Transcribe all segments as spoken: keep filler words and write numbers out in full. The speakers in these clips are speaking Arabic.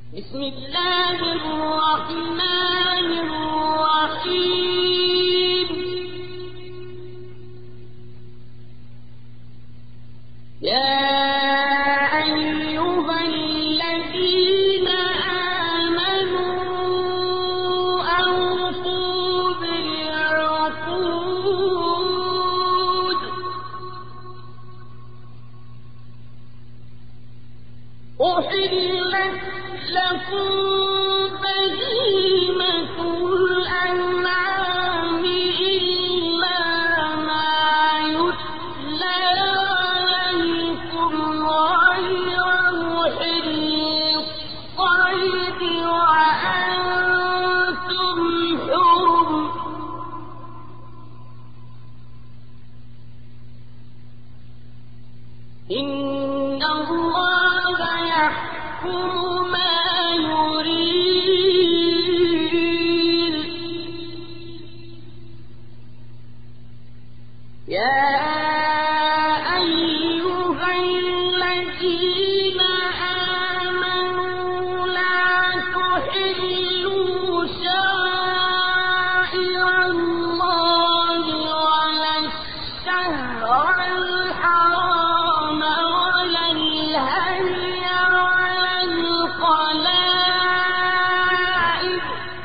بسم الله الرحمن الرحيم. يا أيها الذين آمنوا أوفوا بالعقود أحلت لكم بهيمة الأنعام إلا ما يتلى عليكم غير محل الصيد وأنتم حرم. إن الله يحكم ما يريد. يا أيها الذين آمنوا لا تحلوا شعائر الله ولا الشهر الحرام ولا الهدي ولا القلائد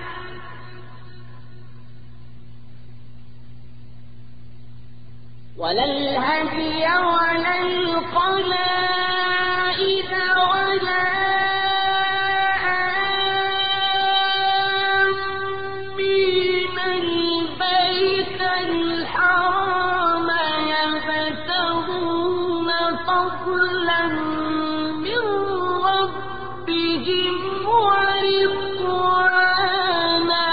ولا الهدي ولا القلائد ولا آمين البيت الحرام يبتغون فضلا من ربهم ورضوانا.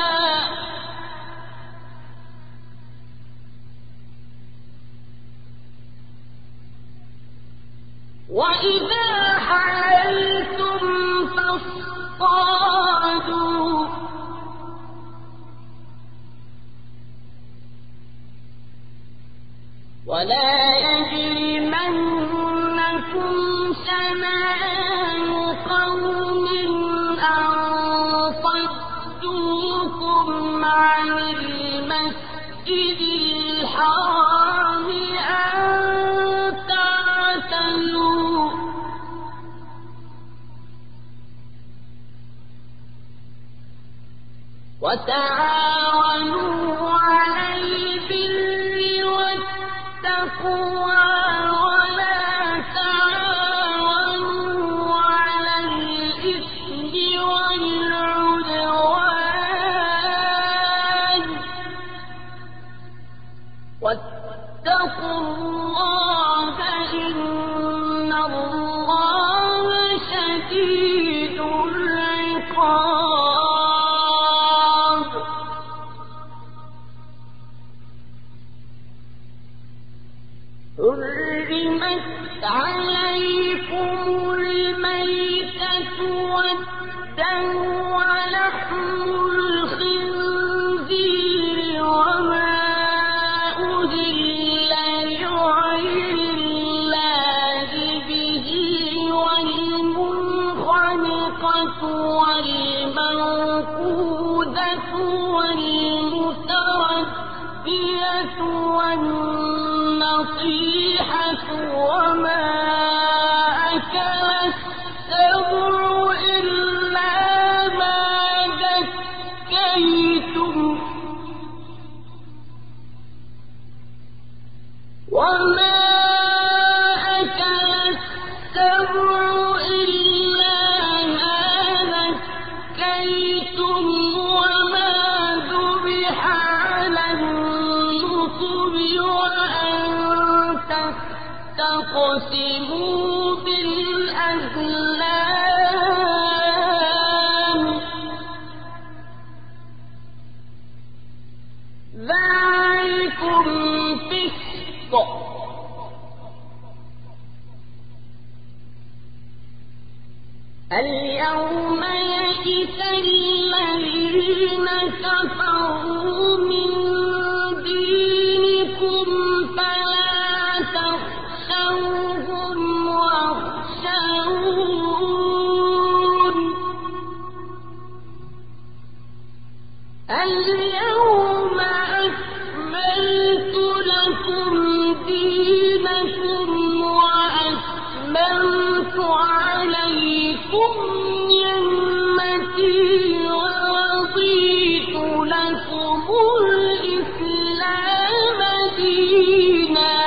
وإذا حللتم فاصطادوا ولا يجرمنكم شنآن قوم أن صدوكم عن المسجد الحرام أن تعتدوا وتعاونوا على البر والتقوى ولا تعاونوا على الإثم والعدوان واتقوا الله إن الله شديد العقاب. حرمت عليكم الميتة والدم ولحم الخنزير وما أهل لغير الله به والمنخنقة والموقوذة والمتردية والنصيحة وما أكل السبع إلا ما ذكيتم وما أكل السبع إلا ما ذكيتم وما ذبح على النصب وأن تستقسموا بالأزلام ذلكم فسق. اليوم يئس الذين كفروا من دينكم فلا تخشوهم واخشوني اليوم أكملت لكم دينكم وأتممت عليكم نعمتي ورضيت لكم الإسلام دينا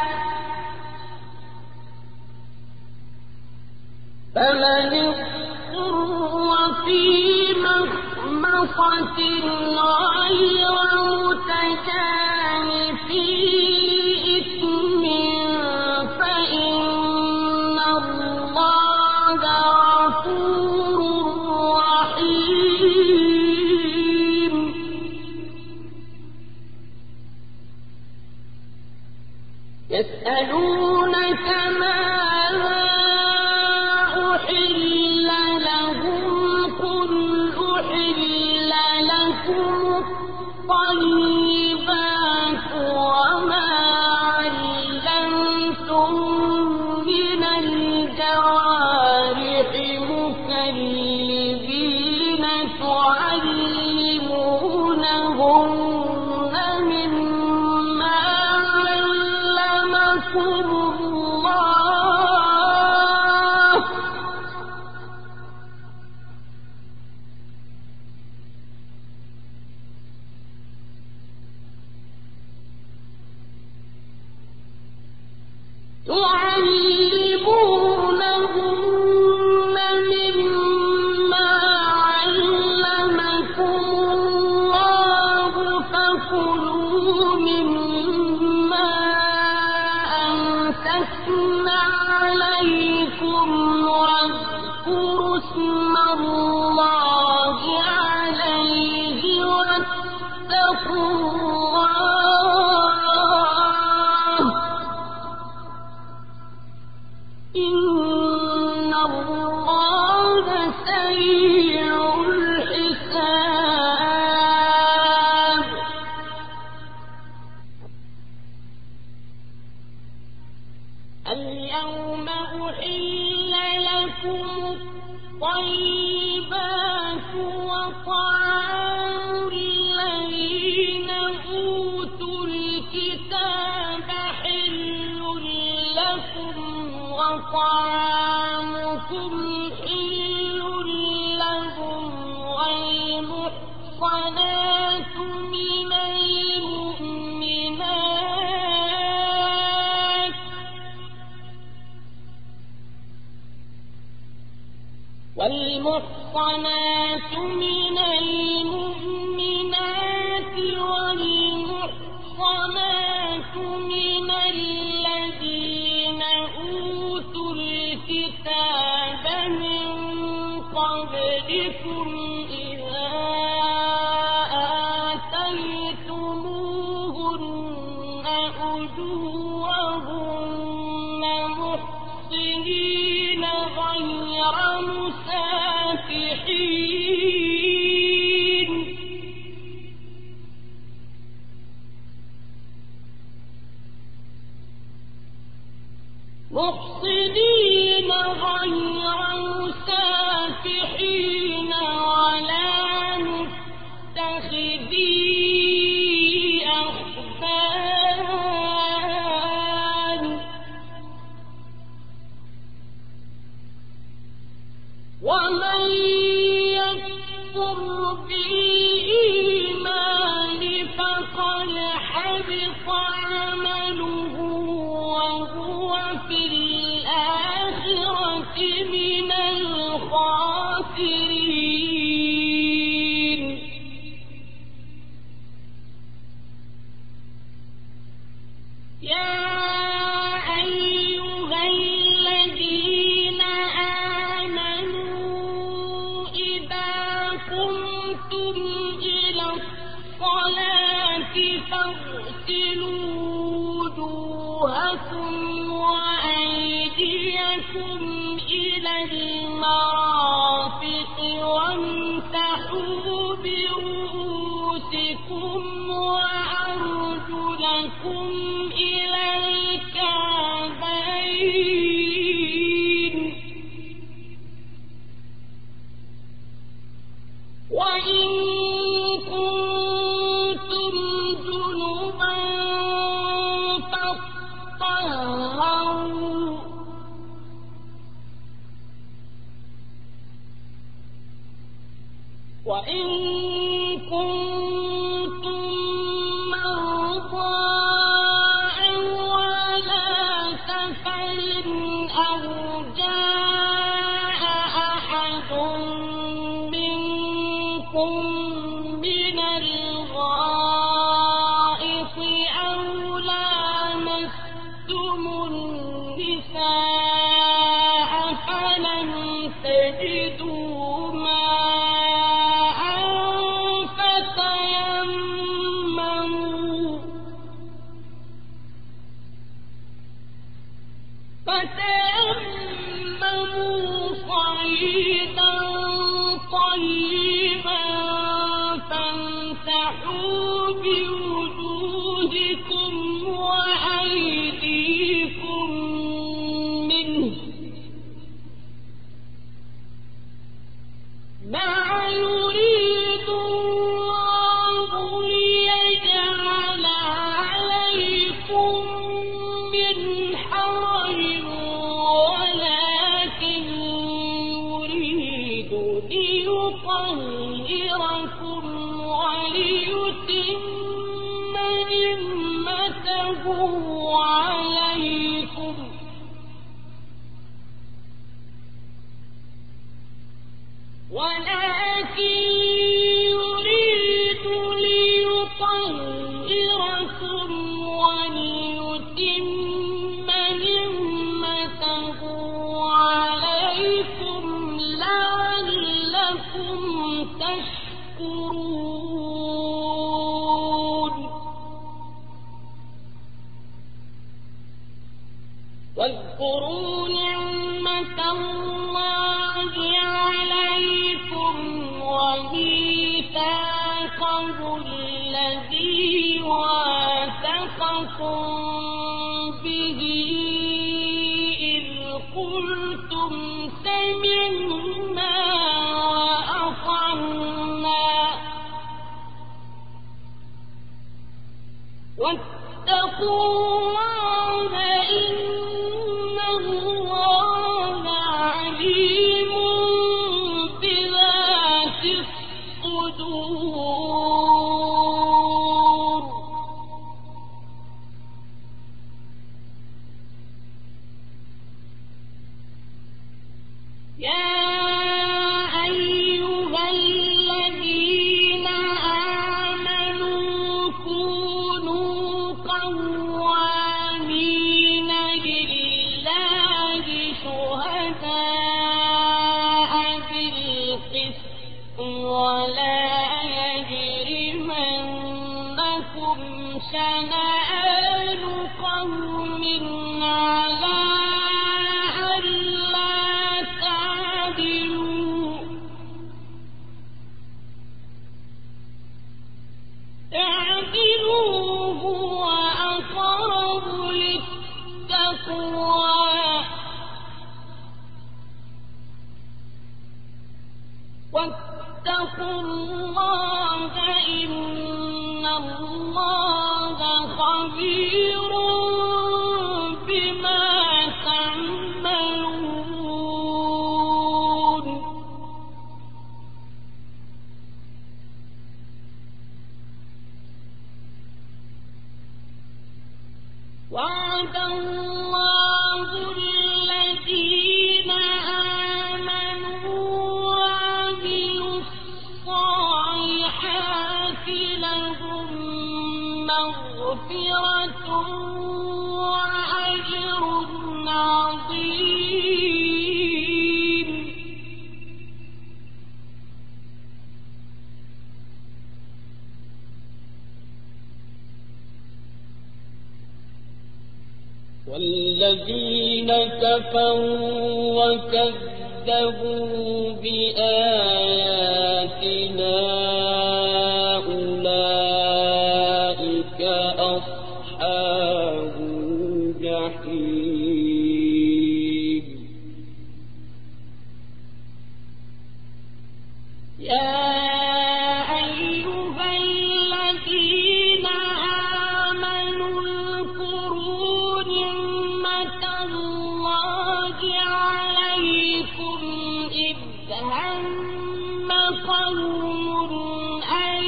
فمن اضطر في مخمصة غير متجانف لإثم فإن الله غفور رحيم يسألونك ماذا أحل لهم قل أحل لكم الطيبات وما علمتم من الجوارح مكلبين تعلمونهن مما علمكم الله تعلمونهن مما علمكم الله فكلوا مما أمسكنا عليكم واذكروا اسم الله عليه واتقوا الله إن الله سريع الحساب اليوم أحل لكم الطيبات وطعام الذين أوتوا الكتاب حل لكم وطعامكم حل لهم والمحصنات من المؤمنات والمحصنات من المؤمنات والمحصنات من الذين أوتوا الكتاب من قبلكم إذا آتيتموهن أجورهن محصنين غير مسافحين محصنين غير مسافحين ولا متخذي أخدان ومن يكفر بالإيمان فقد حبط عمله وهو في الآخرة من الخاسرين يا أيها الذين آمنوا إذا قمتم إلى الصلاة فاغسلوا وجوهكم وأيديكم إلى المرافق وامسحوا برؤوسكم وأرجلكم إلى الكعبين وإن كنتم وإن كنتم مرضى أو على سفر أو جاء أحد منكم من الغائط أو لامستم النساء فلم تجدوا ماء فتيمموا فتيمموا صعيدا طيبا فامسحوا بوجوهكم وأيديكم منه ما يريد الله ليجعل عليكم من حرج ولكن يريد ليطهركم وليتم نعمته عليكم ولكن يريد ليطهركم وليتم نعمته عليكم لعلكم تشكرون واذكروا نعمة الله عليكم وميثاقه الذي واثقكم به إذ قلتم سمعنا وأطعنا واتقوا الله إن الله عليم بذات الصدور يا أيها الذين آمنوا كونوا قوامين لله شهداء بالقسط ولا يجرمنكم شنآن قوم على ألا تعدلوا تعدلوا هو أقرب للتقوى واتقوا الله إن الله خبير بما تعملون وعد الله الذين آمنوا وعملوا الصالحات لهم مغفرة وأجر عظيم والذين كفروا وكذبوا بآياتنا أولئك أصحاب الجحيم يا أيها الذين آمنوا اذكروا نعمة الله عليكم إذ هم قوم أن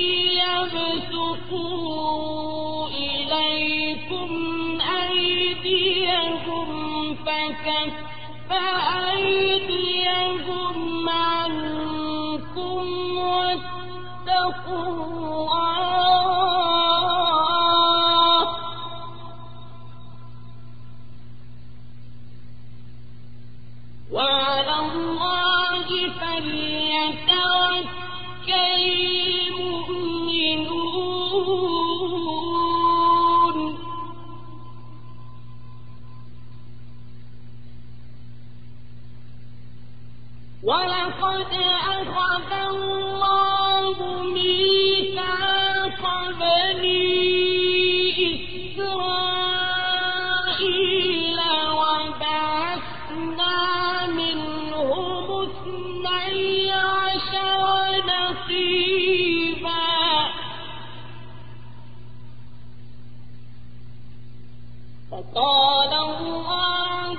يبسطوا إليكم أيديهم فكف أيديهم عنكم واتقوا الله وعلى الله فليتوكل المؤمنون ولقد أخذ الله ميثاق بني إسرائيل وبعثنا منهم اثني عشر نقيبا فقال الله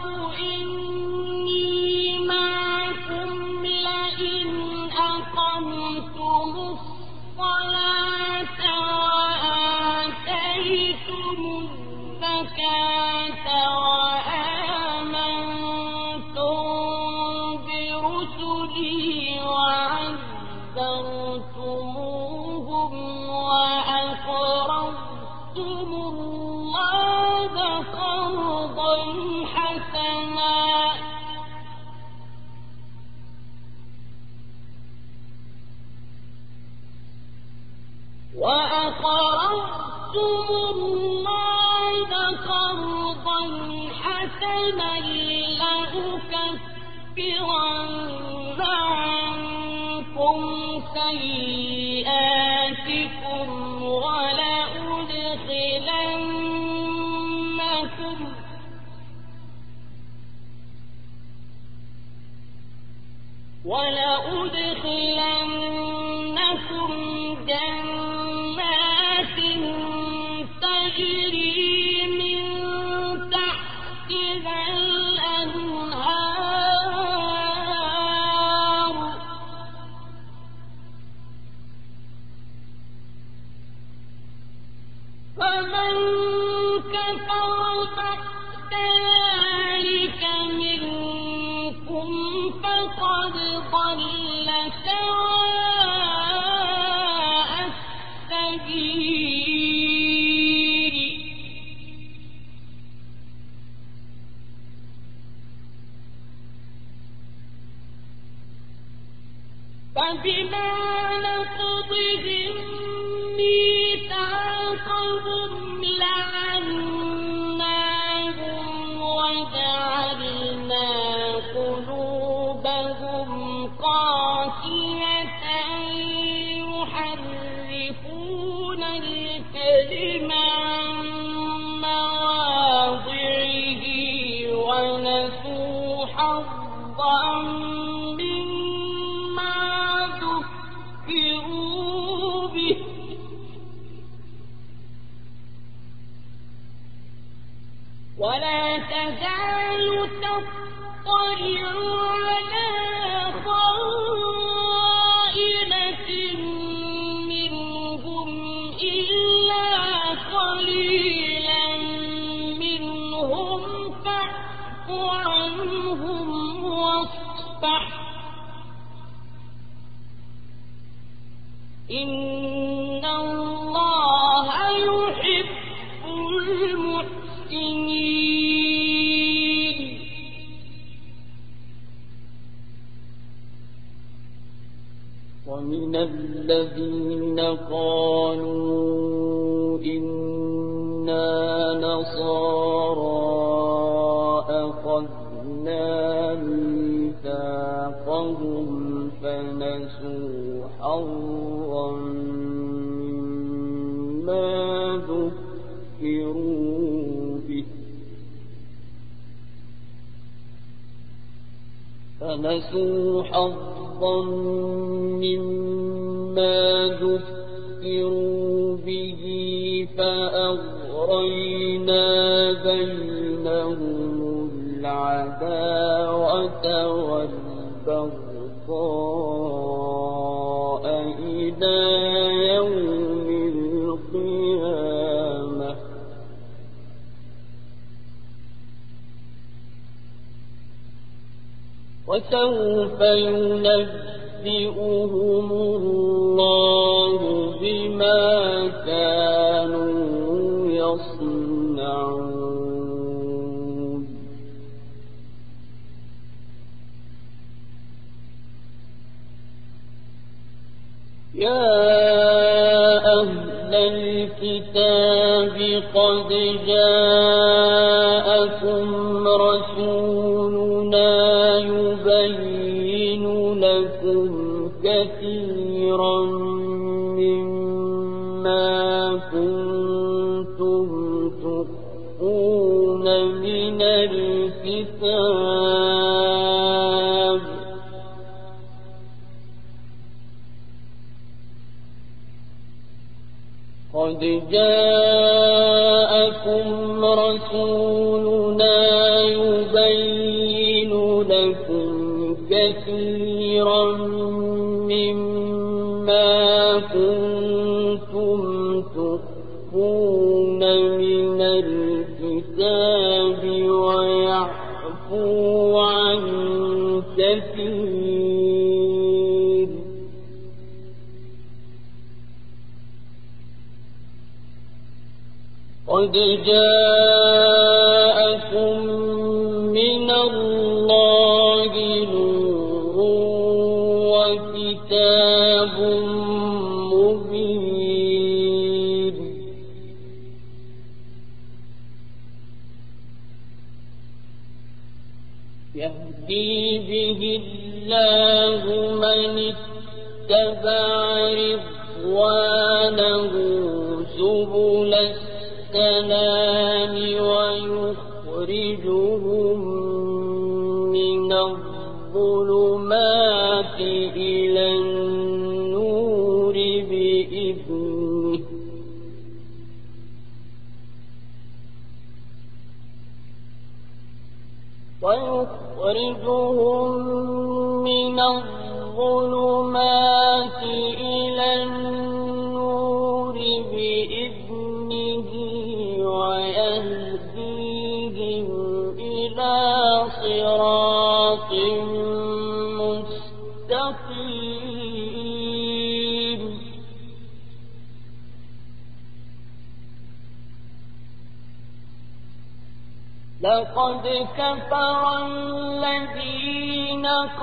إني معكم لئن أقمتم الصلاة وآتيتم الزكاة وآمنتم برسلي وعزرتموهم وأقرضتم الله قرضا حسنا وأقرضتم الله قرضا حسنا لأكفرن عنكم سيئاتكم ولأدخلنكم ولأدخلنكم جنات تجري من تحتها الأنهار فمن كفر بعد ذلك منكم فقد ضل سواء السبيل فبما نقضهم ميثاقهم لعناهم وجعلنا قلوبهم قاسية يحرفون الكلم عن مواضعه ونسوا حظا مما ذكروا به ولا تزال تطلع على خائنة منهم إلا قليلا منهم فاعف عنهم واصفح إن الله يحب المحسنين ومن الذين قالوا إنا نصارى أخذنا ميثاقهم فنسوا حظا مما ذكروا به فنسوا حظا مما ذكروا به فأغرينا بينهم العداوة والبغضاء وسوف ينبئهم الله بما كانوا يصنعون. يا أهل الكتاب قد جاءكم رسولنا يبين لكم كثيرا مما كنتم تخفون من الكتاب قد جاءكم رسولنا يبين لكم كثيرا مما كنتم تخفون من الكتاب ويعفو عن كثير. قد جاءكم من الله نور وكتاب مبين. يهدي به الله من اتبع رضوانه سبل السلام ويخرجهم من الظلمات إلى النور بإذنه ويخرجهم من الظلمات إلى النور بإذنه ويهديهم إلى صراط مستقيم. لقد كفر الذين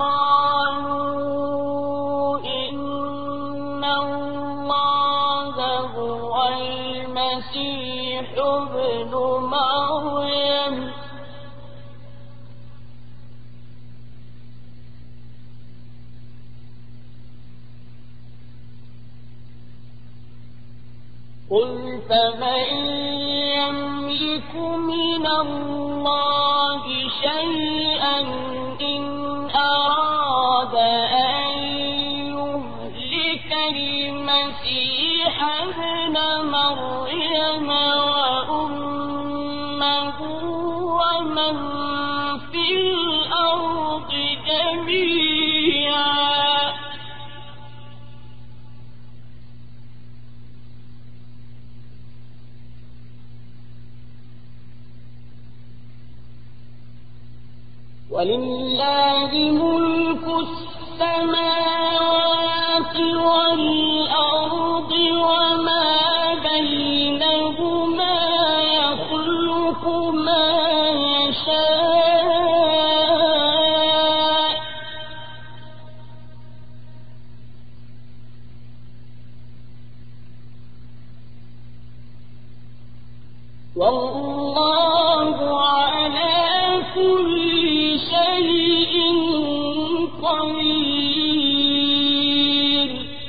قالوا إن الله هو المسيح ابن مريم قل فمن يملك من الله شيئا إن أراد أن يهلك المسيح ابن مريم وأمه ومن في الأرض جميعا ولله ملك السماوات والأرض وما بينهما يخلق ما يشاء والله على كل شيء قدير.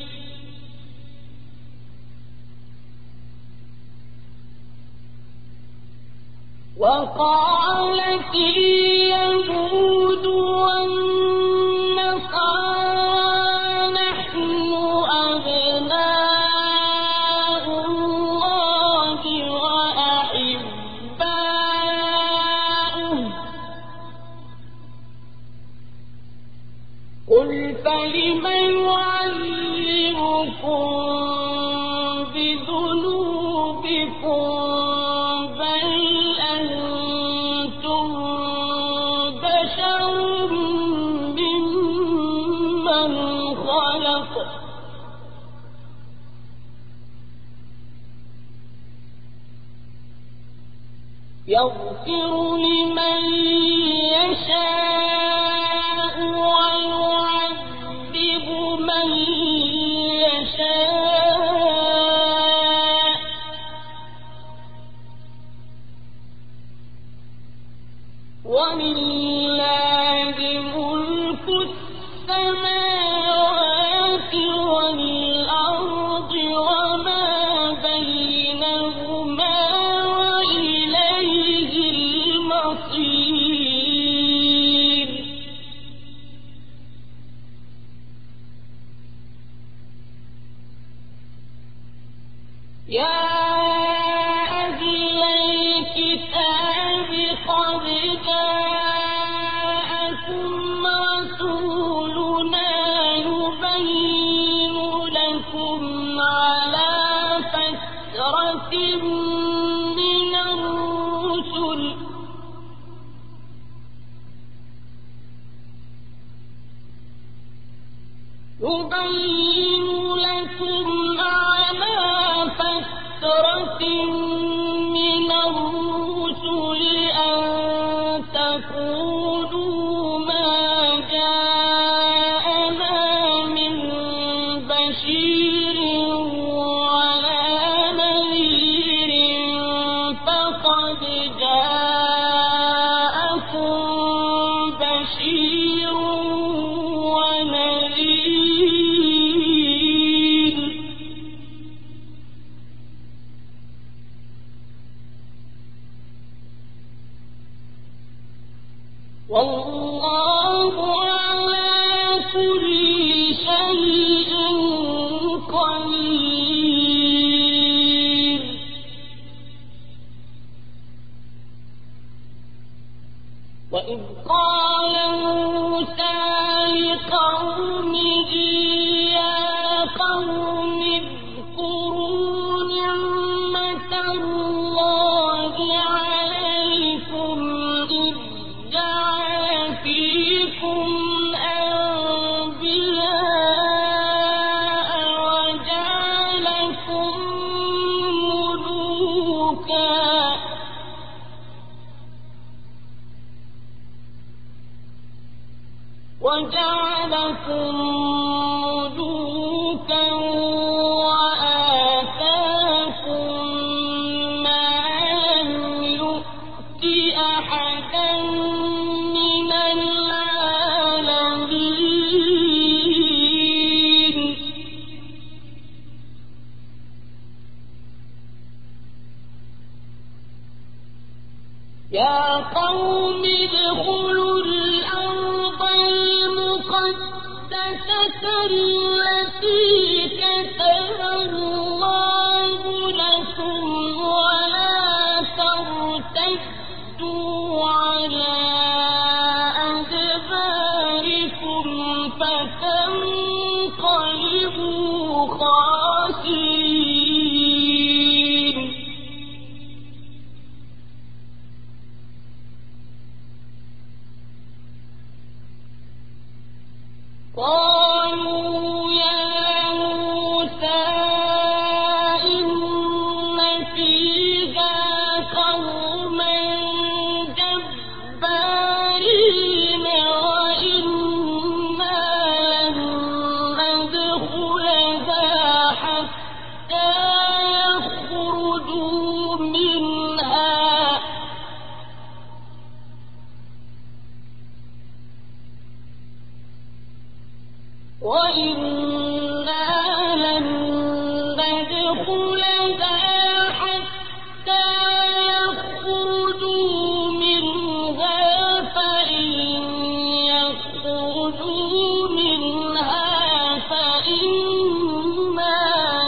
وقالت اليهود والنصارى نحن أبناء الله وأحباؤه قل فلم يعذبكم بذنوبكم بل أنتم بشر خلق يغفر لمن يشاء ويعذب من يشاء ولله ملك السماوات والأرض وما بينهما وإليه المصير يا أهل الكتاب قد جاءكم رسولنا يبين لكم على فترة من الرسل يبين لكم على فترة من الرسل أن تقولوا ما جاءنا من بشير ولا نذير فقد جاءكم بشير ونذير والله على كل شيء قدير وإذ قال موسى لقومه يا قوم اذكروا نعمة الله عليكم إذ جعل فيكم أنبياء وجعلكم ملوكا وجعلكم ملوكا وآتاكم ما لم يؤت أحدا من العالمين يا قوم ادخلوا الأرض المقدسة التي كتب الله لكم ولا ترتدوا على أدباركم فتنقلبوا خاسرين قالوا يا موسى إن فيها قوما جبارين وإنا لن ندخلها حتى يخرجوا منها وإنا لن ندخلها حتى يخرجوا منها فإن يخرجوا منها فإنا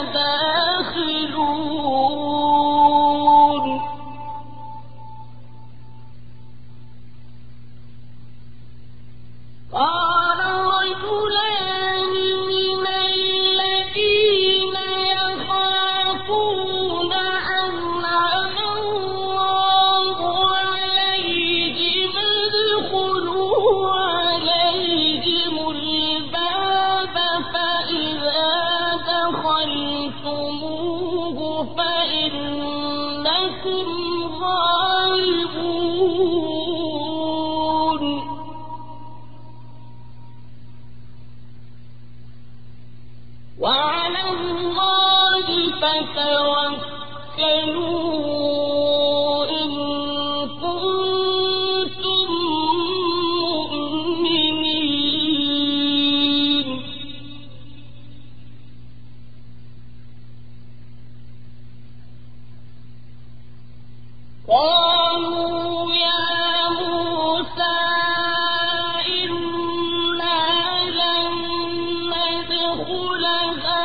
داخلون قال رجلان من وعلى الله فتوكلوا إن كنتم مؤمنين. قالوا يا موسى إنا لن ندخلها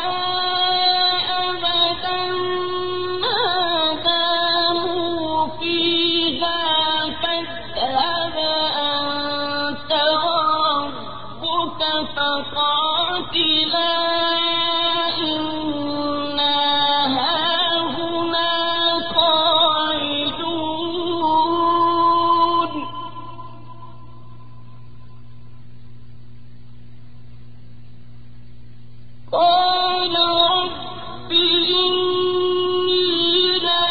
أبدا ما داموا فيها فاذهب أنت وربك فقاتلا إنا هاهنا قاعدون. قال رب إني لا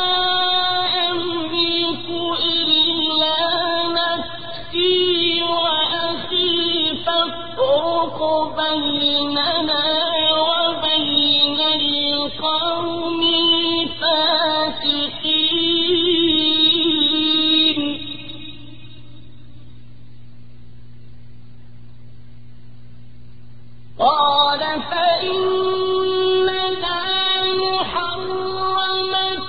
أملك إلا نفسي وأخي فافرق بيننا وبين القوم الفاسقين. قال فإنها محرمة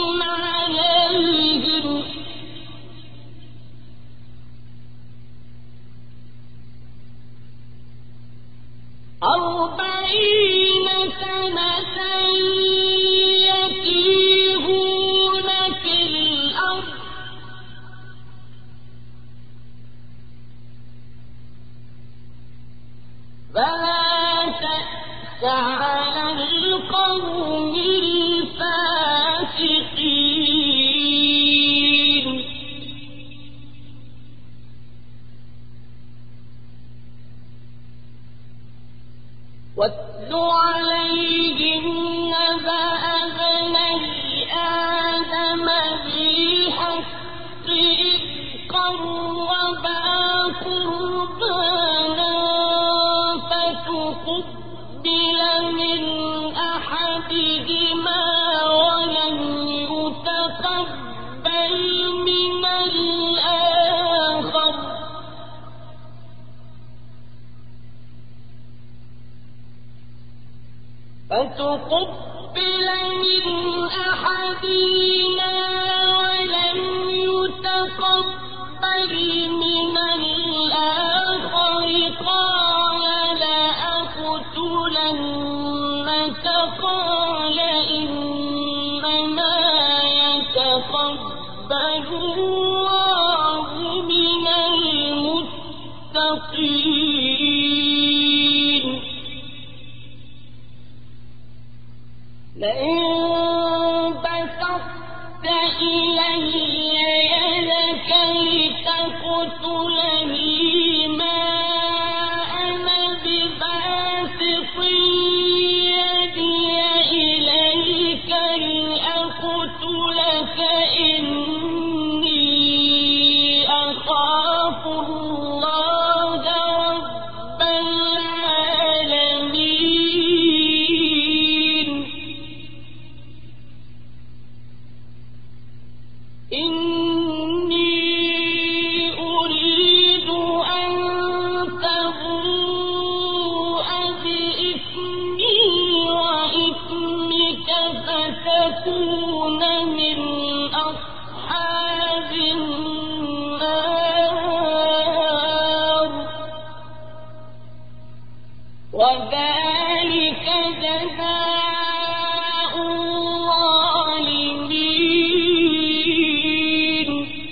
عليهم أربعين سنة يتيهون في الأرض فلا تأس على القوم الفاسقين. واتل عليهم نبأ ابني آدم بالحق إذ قربا قربانا فتقبل من أحدهما ولم يتقبل من الآخر فتقبل من أحدهما ولم يتقبل من الآخر قال لأقتلنك. قال إنما يتقبل الله من المتقين. لئن بسطت إلي يدك لتقتلني ما أنا بباسط يدي إليك لأقتلك إني أخاف الله رب العالمين. إني أريد أن تبوء بإثمي وإثمك فتكون من أصحاب النار وذلك جزاء الظالمين.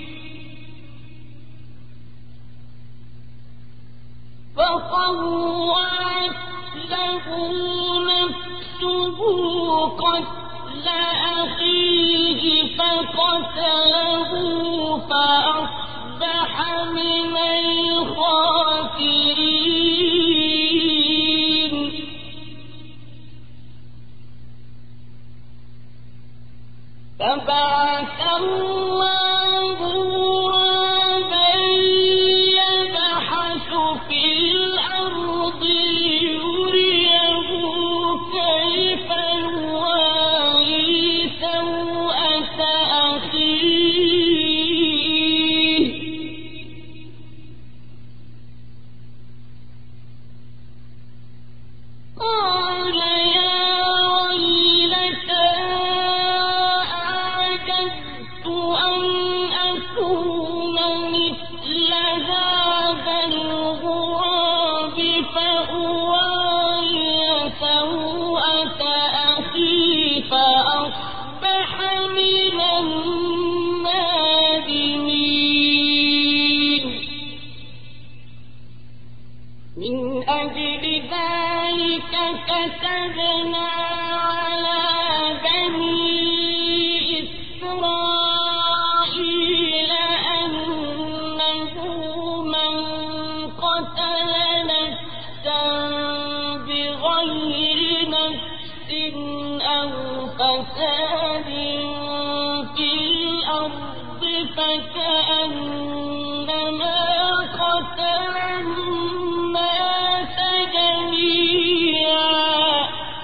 فطوعت له نفسه قتل أخيه فقتله فأصبح من الخاسرين. فبعث الله غرابا يبحث في الأرض ليريه كتبنا على بني إسرائيل أنه من قتل نفسا بغير نفس أو فساد في الأرض فكأنما قتل الناس جميعا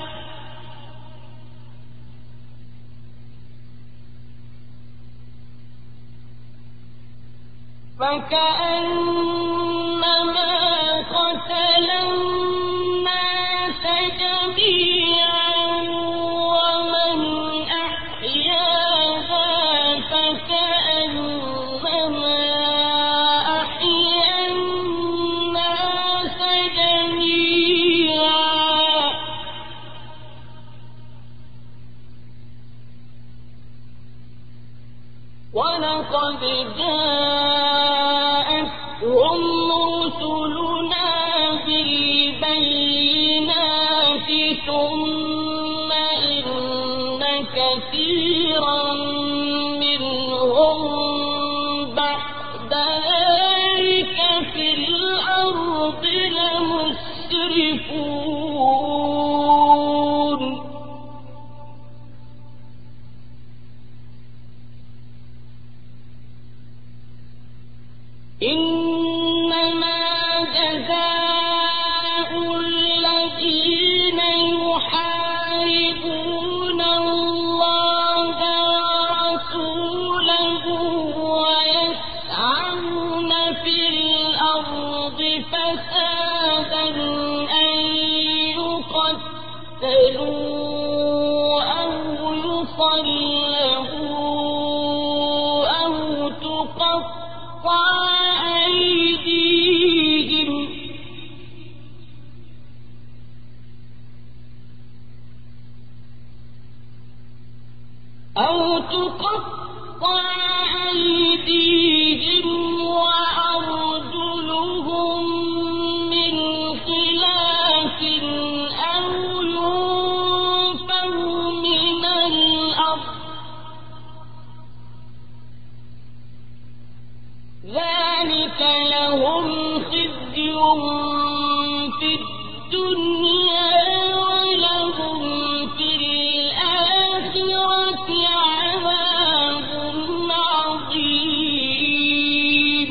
فكأنما قتل الناس جميعا ومن أحياها فكأنما أحيا الناس جميعا ولقد جاءتهم رسلنا بالبينات ثم إن كثيرا منهم بعد ذلك في الأرض لمسرفون إنما جزاء الذين يحاربون الله ورسوله ويسعون في الأرض فسادا أن يقتلوا أو يصلبوا أو تقطع أيديهم أو تقطع أيديهم وأرجلهم من خلاف أو ينفوا من الأرض ذلك لهم خزي في الدنيا ولهم في الآخرة عذاب عظيم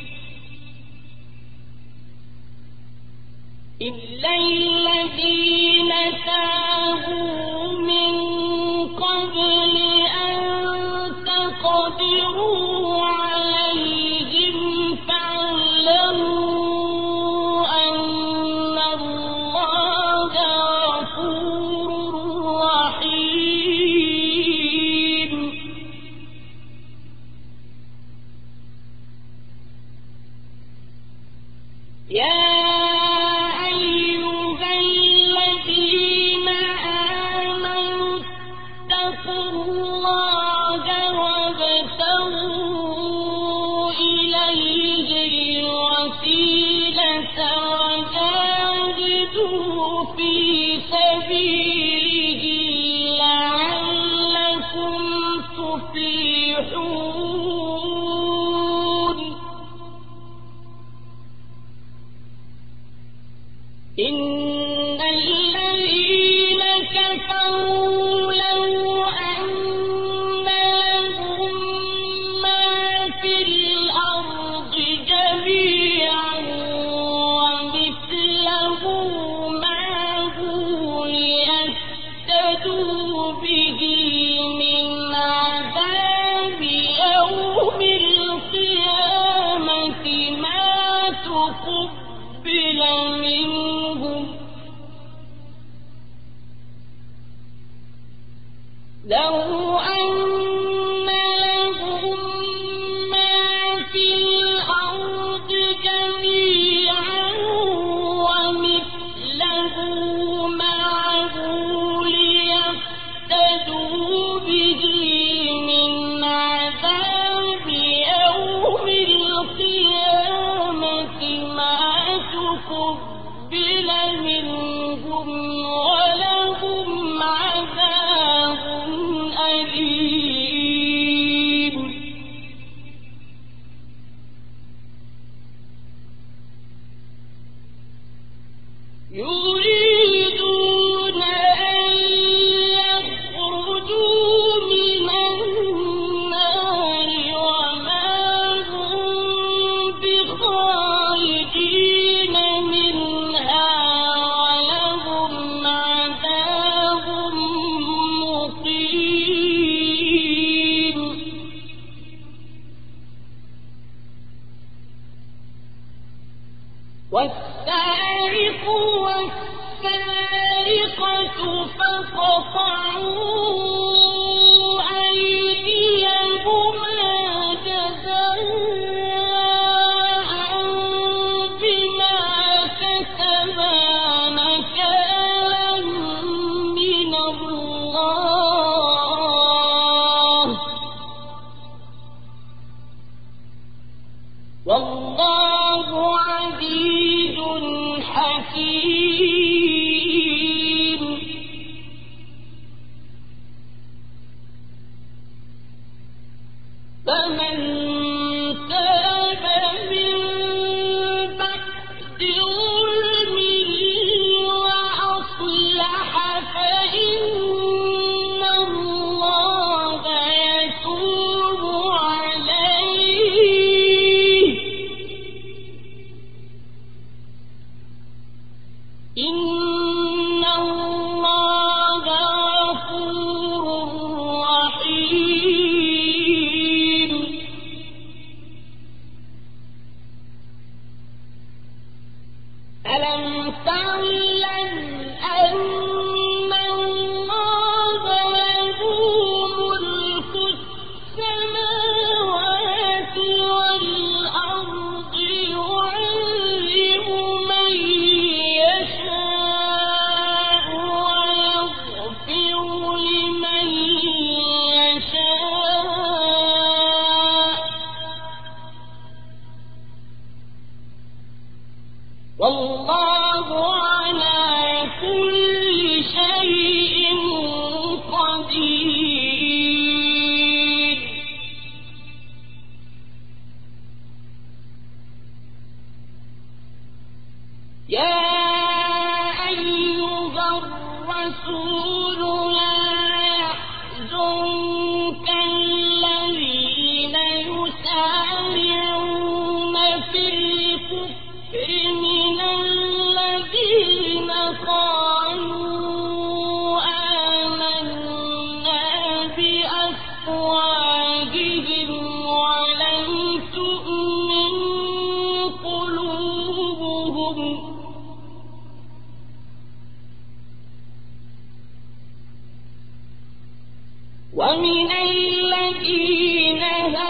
إلا الذين تابوا من قبل أن تقدروا عليهم فاعلموا أن الله غفور رحيم يا أيها الذين آمنوا اتقوا الله وابتغوا إليه الوسيلة وجاهدوا في سبيله لعلكم تفلحون إن الذين كفروا لو أن لهم ما في الأرض جميعا ومثله معه ليفتدوا به من عذاب يوم القيامة ما تقبل منهم لو أن لهم ما في الأرض جميعا ومثله معه ليفتدوا به من عذاب يوم القيامة ما تقبل منهم ومن الذين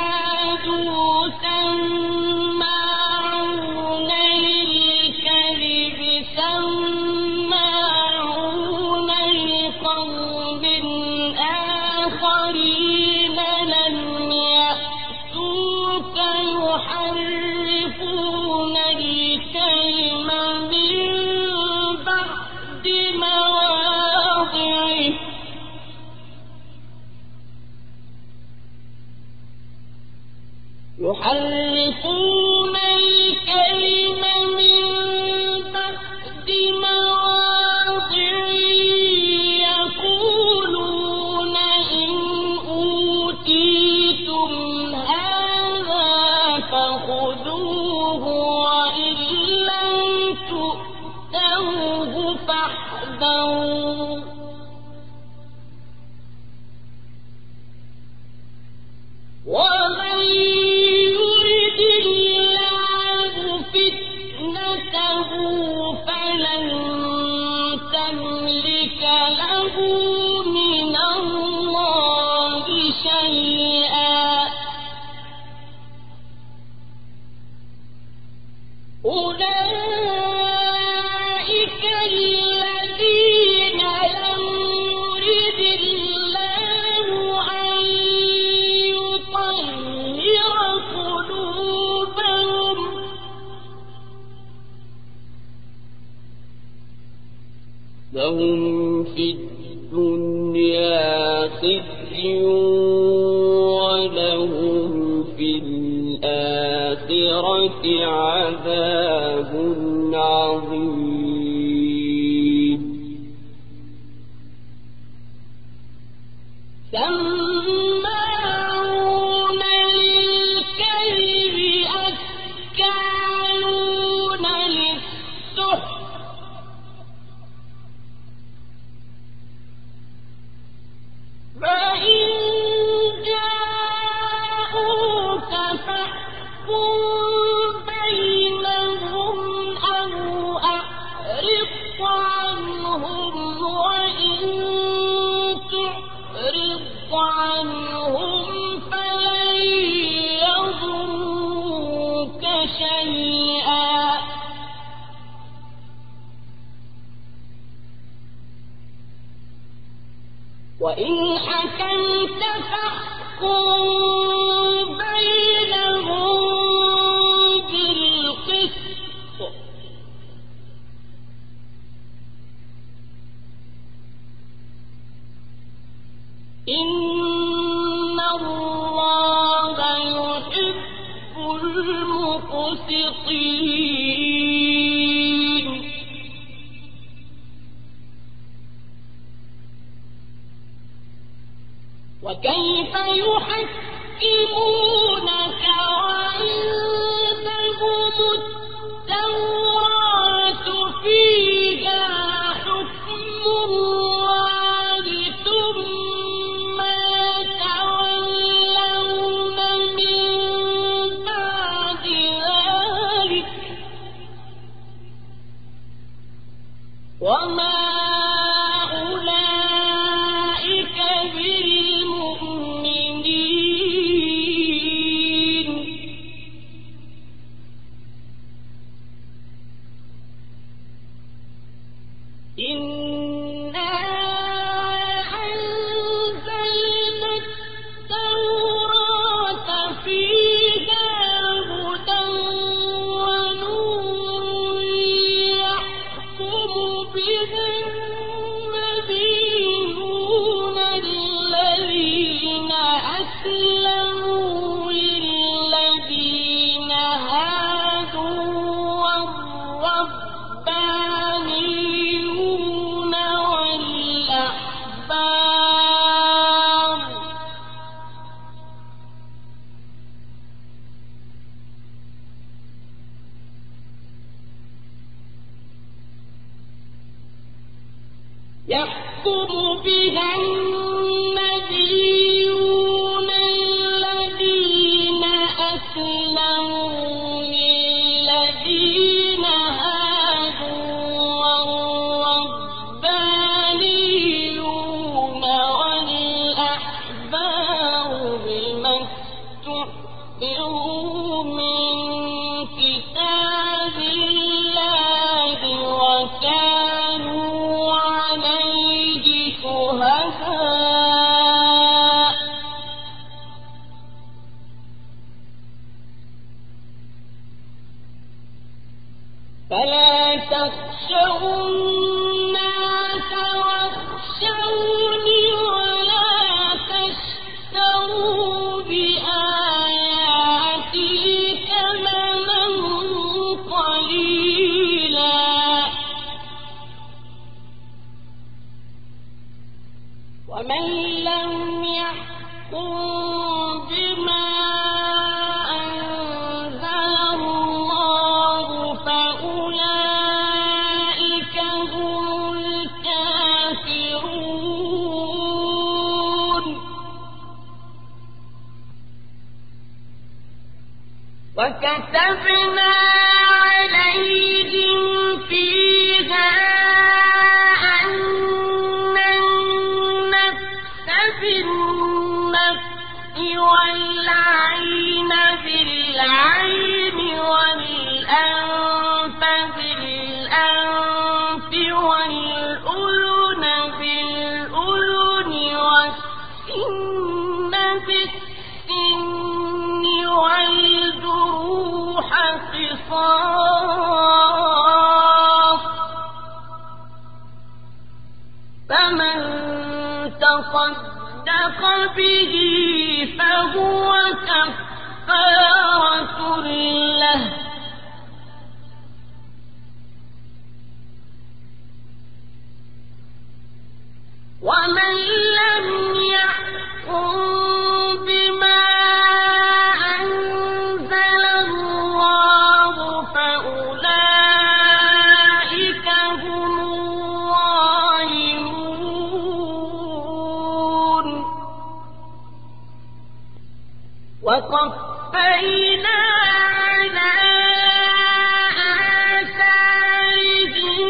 هادوا سماعون للكذب سماعون لقوم آخرين لم يأتوك يحرفون الكلم من بعد مواضعه يحرفون الكلم من بعد مواضعه يقولون إن أوتيتم هذا فخذوه وإن لم تؤتوه فاحذروا ومن فلن تملك له من الله شيئا أولئك الذين لم يرد الله أن يطهر قلوبهم لهم في الدنيا خزي ولهم في الآخرة عذاب عظيم سماعون للكذب أكالون للسحت فإن جاءوك فاحكم بينهم أو وإن حكمت فاحكم بينهم بالقسط إن الله يحب المقسطين وكيف يحكمونك وعندهم التوراة فيها حكم الله ثم يتولون من بعد ذلك وما يحكم بها النبيون الذين أسلموا للذين هادوا والربانيون والأحبار بما استحضروا من كتاب الله وكانوا فلا تخشوا الناس واخشوني ولا تشتروا بآياتي ثمنا قليلا ومن لم يحكم بما وكتبنا عليهم فيها أن النفس بالنفس والعين بالعين والأنف بالأنف والأذن بالأذن والسن بالسن والجروح قصاص فمن تصدق به فهو كفارة له ومن لم يحكم بما أنزل الله فأولئك هم الظالمون وقفينا على آثارهم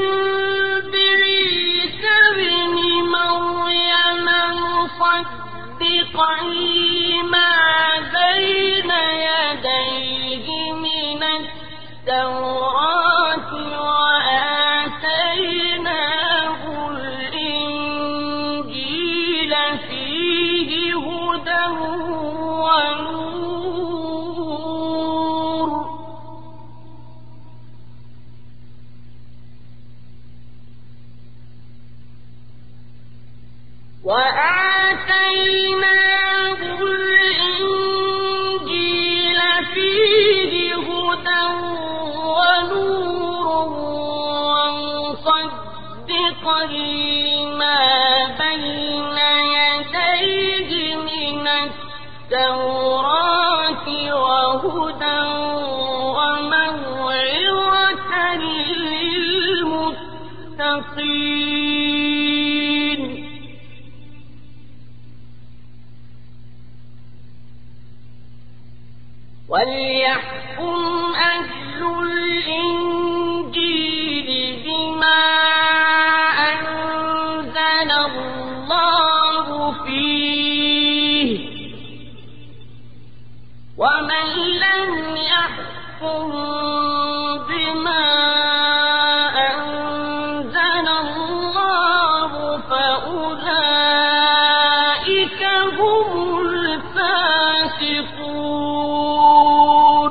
بعيسى ابن مريم مصدقا لما بين يديه من التوراة وآتيناه الإنجيل وآتيناه الإنجيل فيه هدى ونور ومصدقا لما بين يديه من التوراة وهدى وموعظة للمتقين وليحكم أهل الإنجيل بما أنزل الله فيه ومن لم يحكم بما أنزل الله فأولئك هم الفاسقون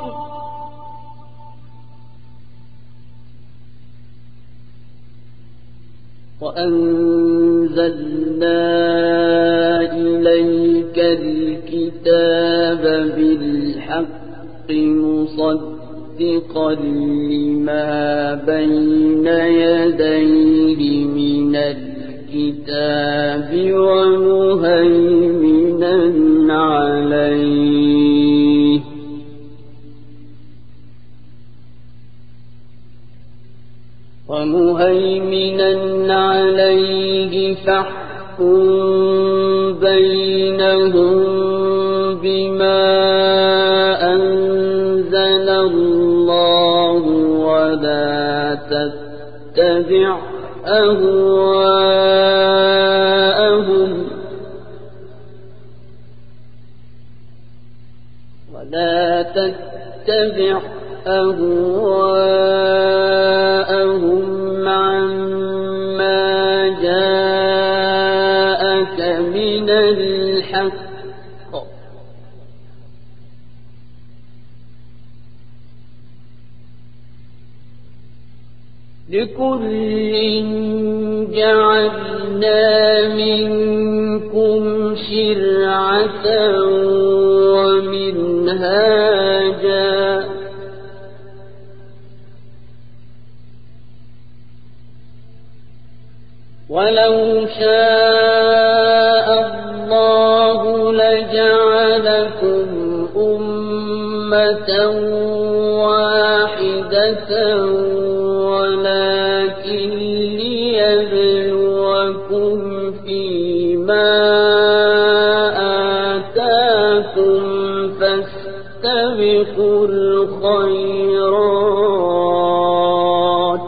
وأنزلنا إليك الكتاب بالحق مصدقا لما بين يديه من الكتاب ومهيمنا عليه ومهيمنا عليه فاحكم بينهم بما أنزل الله ولا تتبع أهواءهم ولا تتبع أهواءهم عما جاءك من الحق لكل جعلنا منكم شرعة ومنهاجا ولو شاء الله لجعلكم أمة واحدة ولكن ليبلوكم فيما آتاكم فاستبقوا الخيرات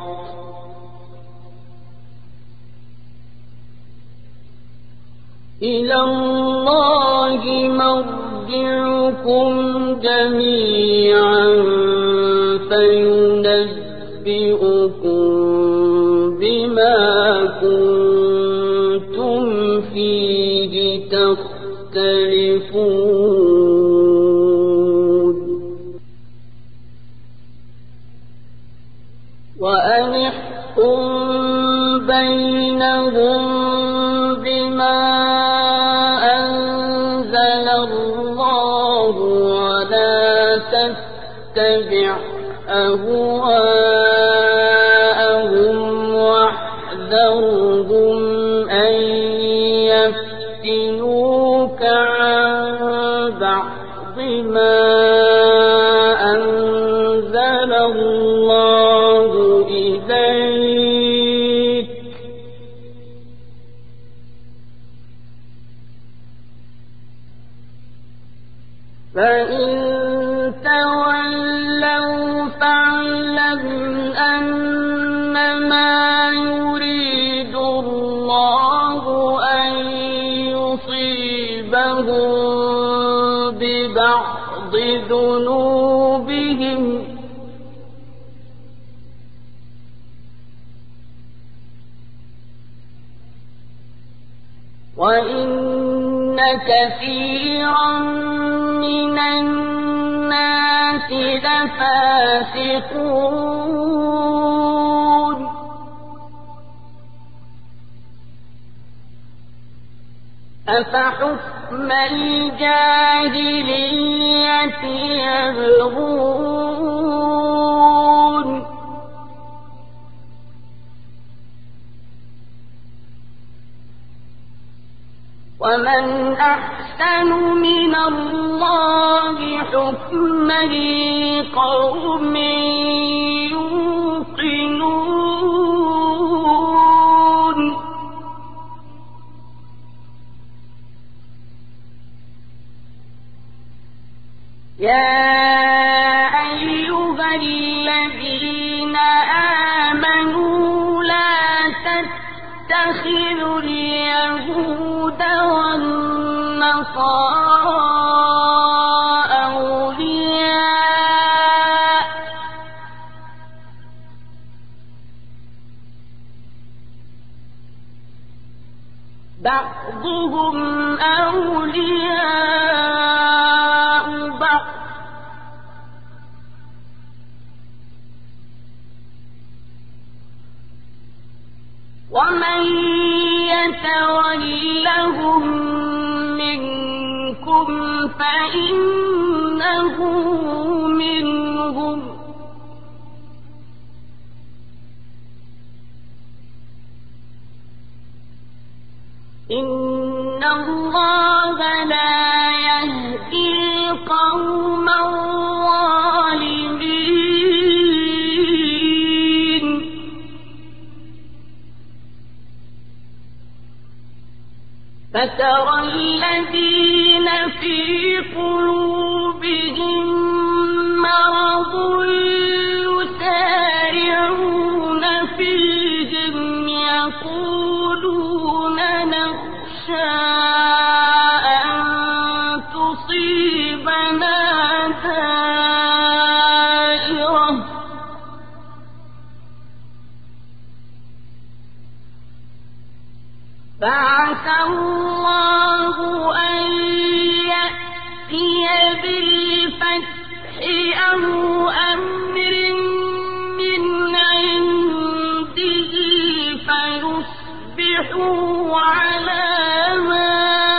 إلى الله مرجعكم جميعا فينبئكم بما كنتم فيه تختلفون وأن احكم بينهم بما أنزل الله ولا تتبع أهواءهم واحذرهم أن يفتنوك عن بعض ما أنزل الله إليك فإن تولوا فاعلم أنما يريد الله أن يصيبهم ببعض ذنوبهم وإن كثيرا من الناس لفاسقون أفحكم الجاهلية يبغون ومن أحسن من الله حكما لقوم يوقنون يا أيها الذين آمنوا لا تتخذوا اليهود والنصارى أولياء بعضهم أولياء بعض ومن يتولهم منكم فإنه منهم إن الله لا يهدي القوم الظالمين فترى الذين في قلوبهم مرض يسارعون فيهم يقولون نخشى أن تصيبنا دائرة فعسى الله أن يأتي بالفتح أو أمر من عنده فيصبحوا على ما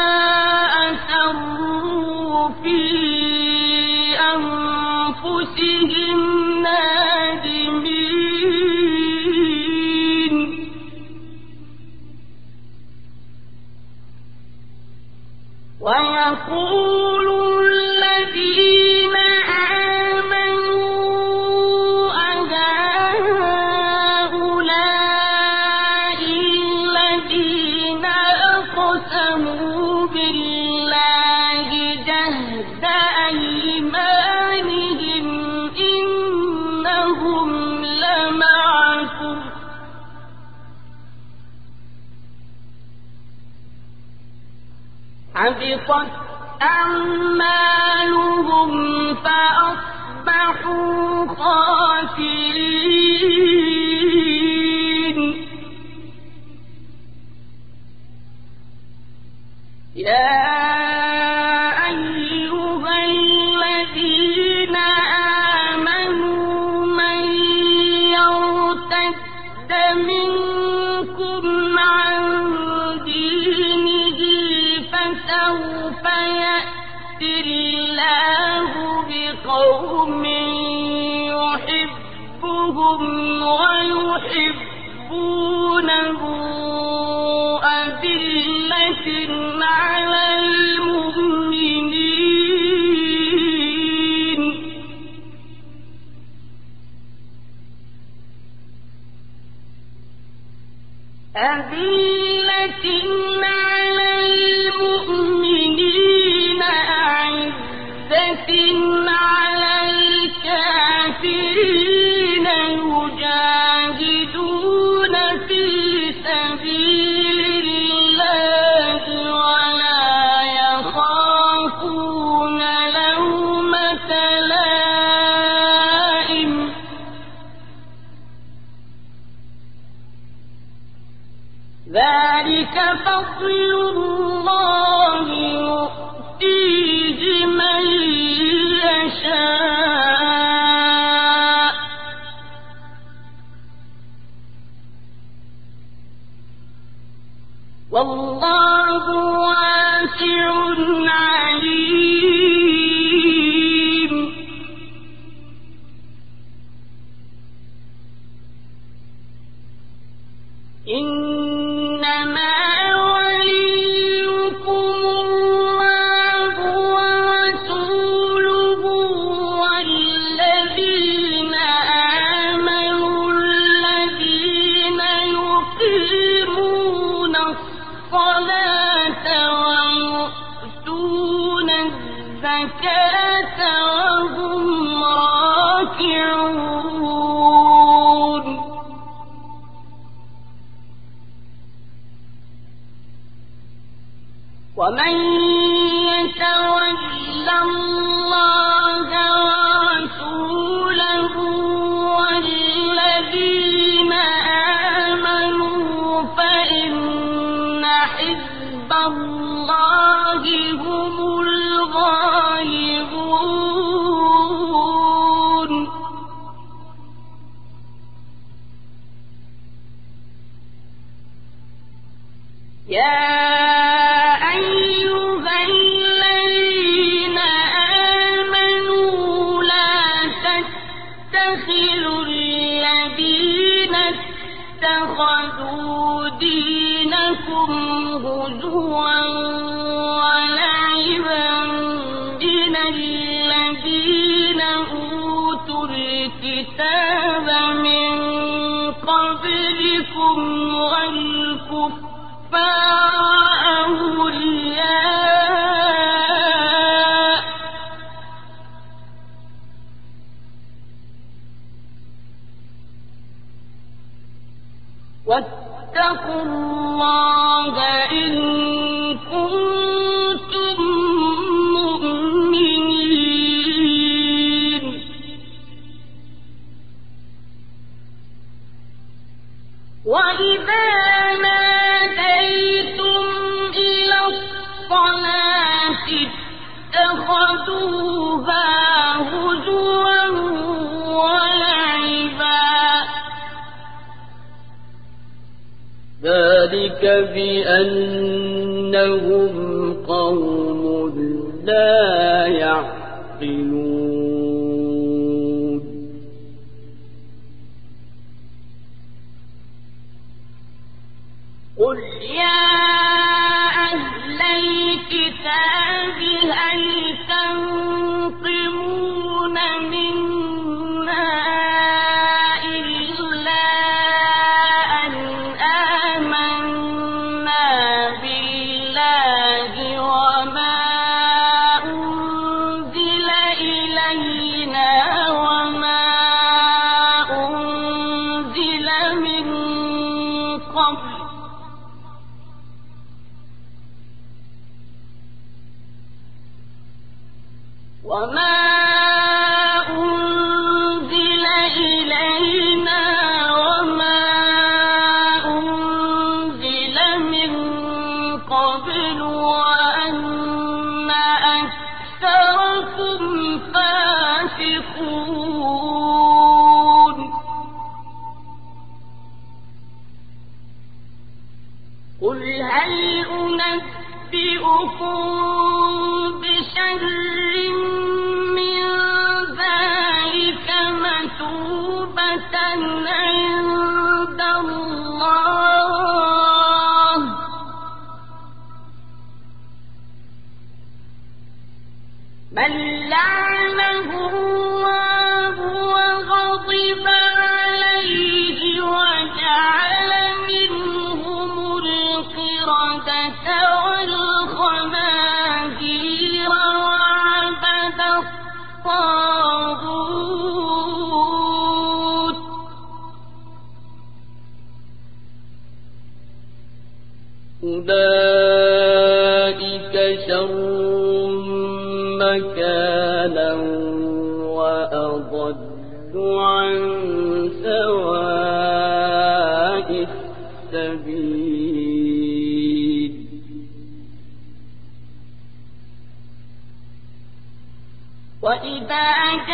أسروا في أنفسهم نادمين ويقول الذين آمنوا أهؤلاء الذين أقسموا بالله جهد أيمانهم إنهم لمعكم حبطت أعمالهم فأصبحوا خاسرين يا أيها الذين آمنوا من يرتد منكم عن دينه فسوف يأتي الله بقوم يحبهم ويحبونه أذلة على المؤمنين أذلة على المؤمنين أعزة على الكافرين يجاهدون في سبيل الله ولا يخافون لومة لائم ذلك فضل الله يؤتيه من يشاء والله عليم. إنما وليكم الله ورسوله والذين آمنوا الذين يقيمون الصلاة ويؤتون الزكاة وهم راكعون. ومن يتول الله ورسوله والذين آمنوا فإن حزب الله هم الغالبون. يا اتخذوا دينكم هزوا ولعبا من الذين أوتوا الكتاب من قبلكم والكفار أولياء واتقوا الله إن كنتم مؤمنين. وإذا ناديتم إلى الصلاة اتخذوها هزوا ولعبا. ذلك بأنهم قوم لا يعقلون. قل يا أهل الكتاب هل تنقمون منا إلا أن آمنا بالله وما أنزل إلينا وما أنزل من قبل وما أنزل إلينا وما أنزل من قبل وأن أكثركم فاسقون. قل هل أنبئكم بشر من ذلك مثوبة عند الله من لعنه الله وغضب عليه وجعل منهم القردة والخنازير وعبد الطاغوت أولئك شر مكانا وأضل عن سواء السبيل. وإذا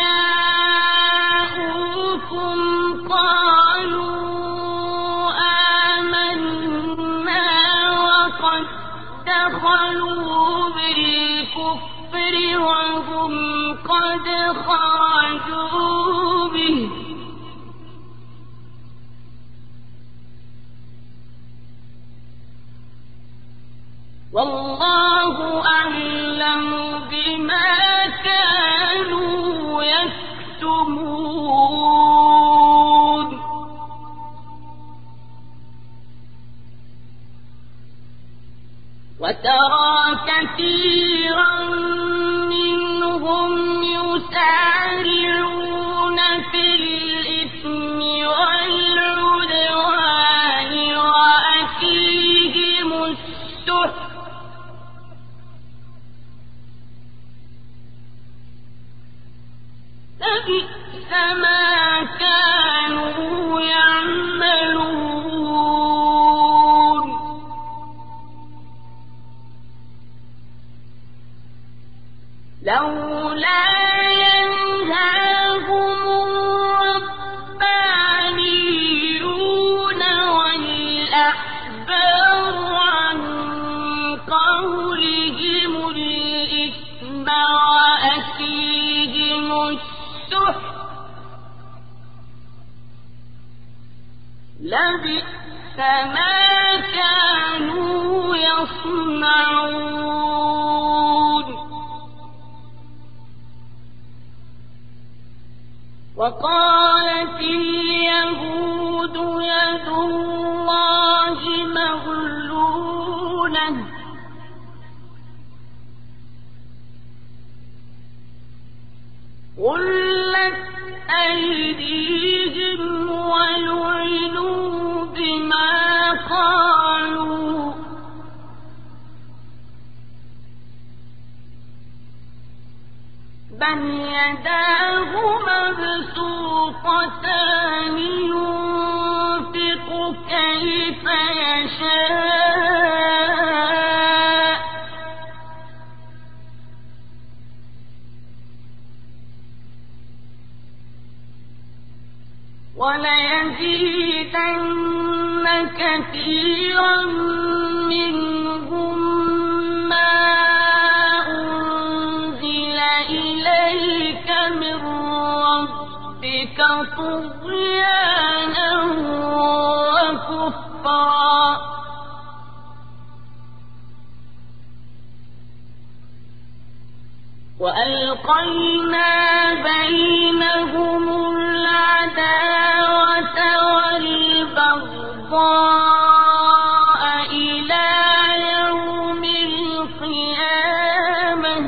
جاءوكم قالوا آمنا وقد دخلوا بالكفر وهم قد خرجوا به والله أعلم بما كانوا يكتمون وترى كثيرا منهم يسارعون في الإثم والعدوان وأكلهم السحت لبئس ما كانوا يعملون لولا ينهاهم الربانيون والأحبار عن قولهم الإثم وأكلهم السحت لبئس ما كانوا يصنعون وقالت اليهود يد الله مغلولة غلت أيديهم ولعنوا بما قالوا بل يداه مبسوطتان ينفق كيف يشاء وليزيدن كثيرا منهم ما أنزل إليك من ربك طغيانا وكفرا وألقينا بينهم العداوة والبغضاء إلى يوم القيامة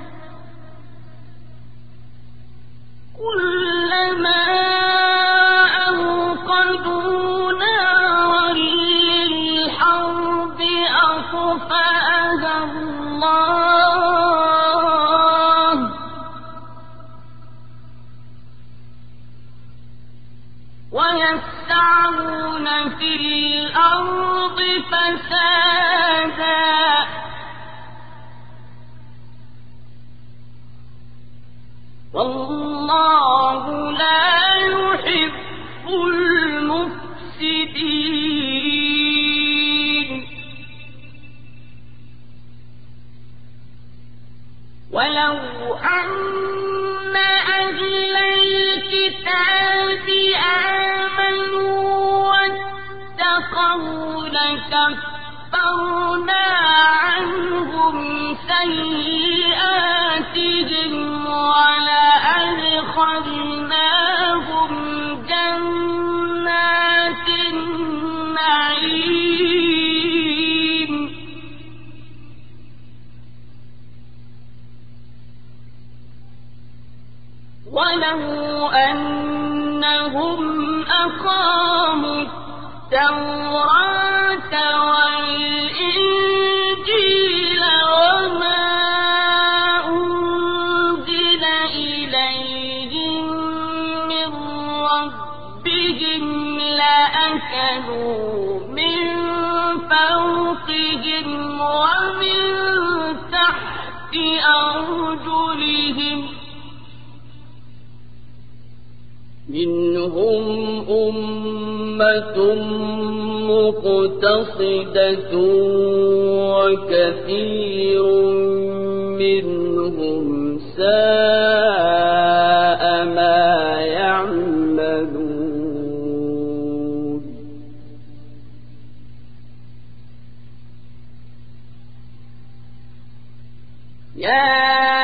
كلما أوقدوا نارا للحرب أطفأها الله ويسعون في الأرض فسادا والله لا يحب المفسدين ولو أن أهل الكتاب آمنوا واتقوا لكفرنا عنهم سيئاتهم ولأدخلناهم جنات النعيم ولو أنهم أقاموا التوراة والإنجيل وما أنزل إليهم من ربهم لأكلوا من فوقهم ومن تحت أرجلهم منهم أمة مقتصدة وكثير منهم ساء ما يعملون يا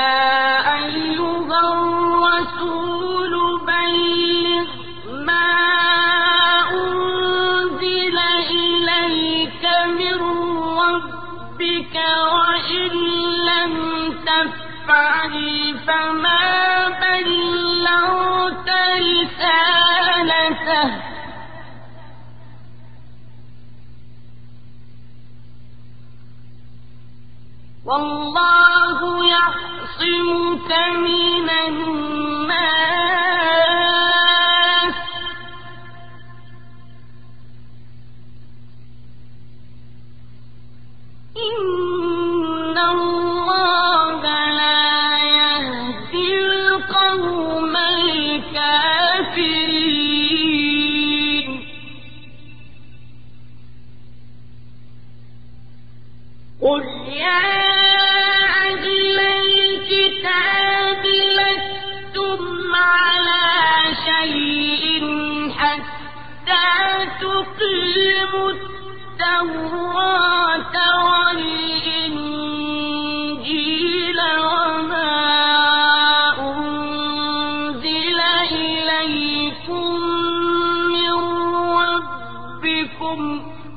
فما بلغت رسالته والله يعصمك من الناس إن الله قل يا أهل الكتاب لستم على شيء حتى تقيموا التوراة والإنجيل وما أنزل إليكم من ربكم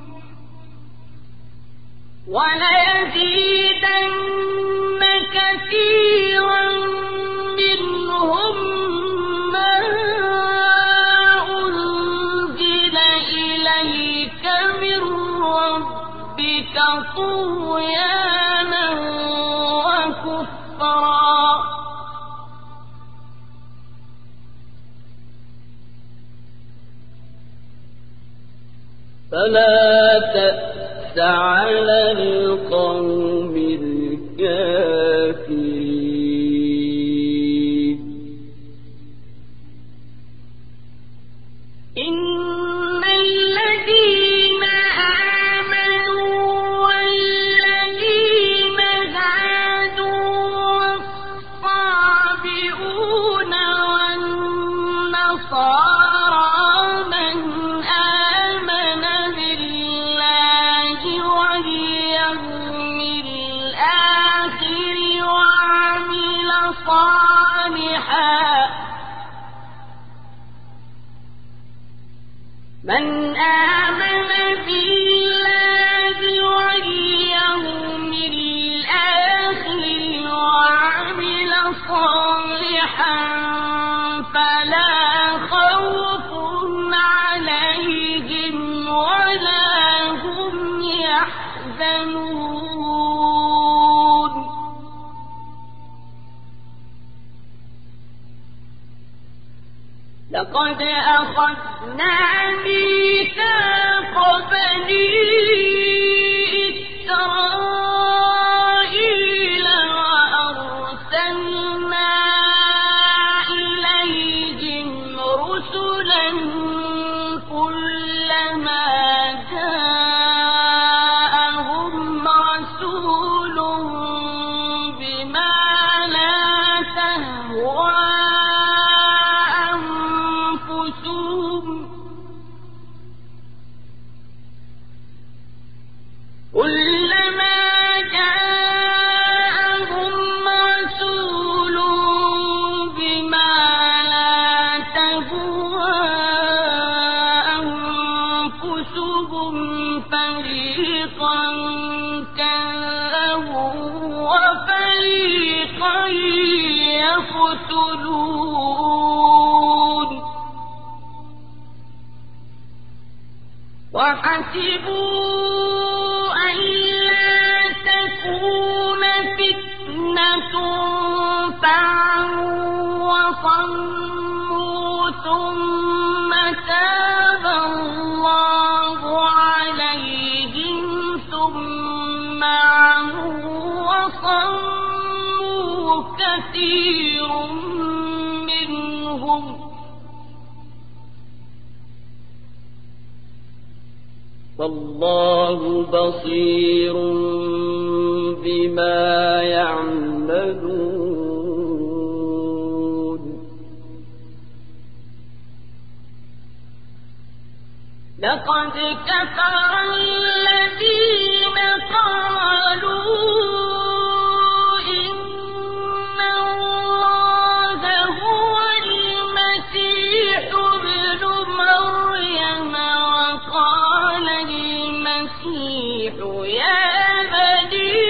وليزيدن كثيرا منهم ما أنزل إليك من ربك طغيانا وكفرا فلا تأس على القوم الكافرين إن الذين آمنوا والذين هادوا والصابئون والنصارى من آمن بالله واليوم الآخر وعمل صالحا من آمن بالله واليوم الآخر وعمل صالحا فلا خوف عليهم ولا هم يحزنون لقد أخذنا ميثاق بني إسرائيل وأرسلنا إليهم رسلا كلما جاءهم رسول بما لا تهوى كلما جاءهم رسول بما لا تهوى أنفسهم فريقا كذبوا وفريقا يقتلون وحسبوا ألا تكون فتنة فعموا وصموا ثم تاب الله عليهم ثم عموا وصموا كثير منهم والله بصير كفر الذين قالوا إن الله هو المسيح ابن مريم وقال المسيح يا بني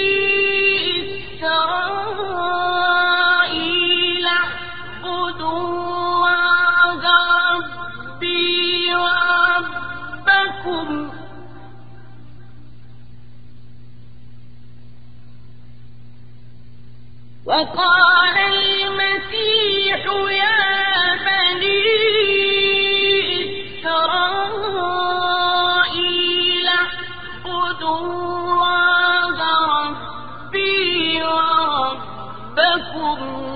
إسرائيل اعبدوا الله ربي وربكم وقال المسيح يا بني إسرائيل اعبدوا الله ربي وربكم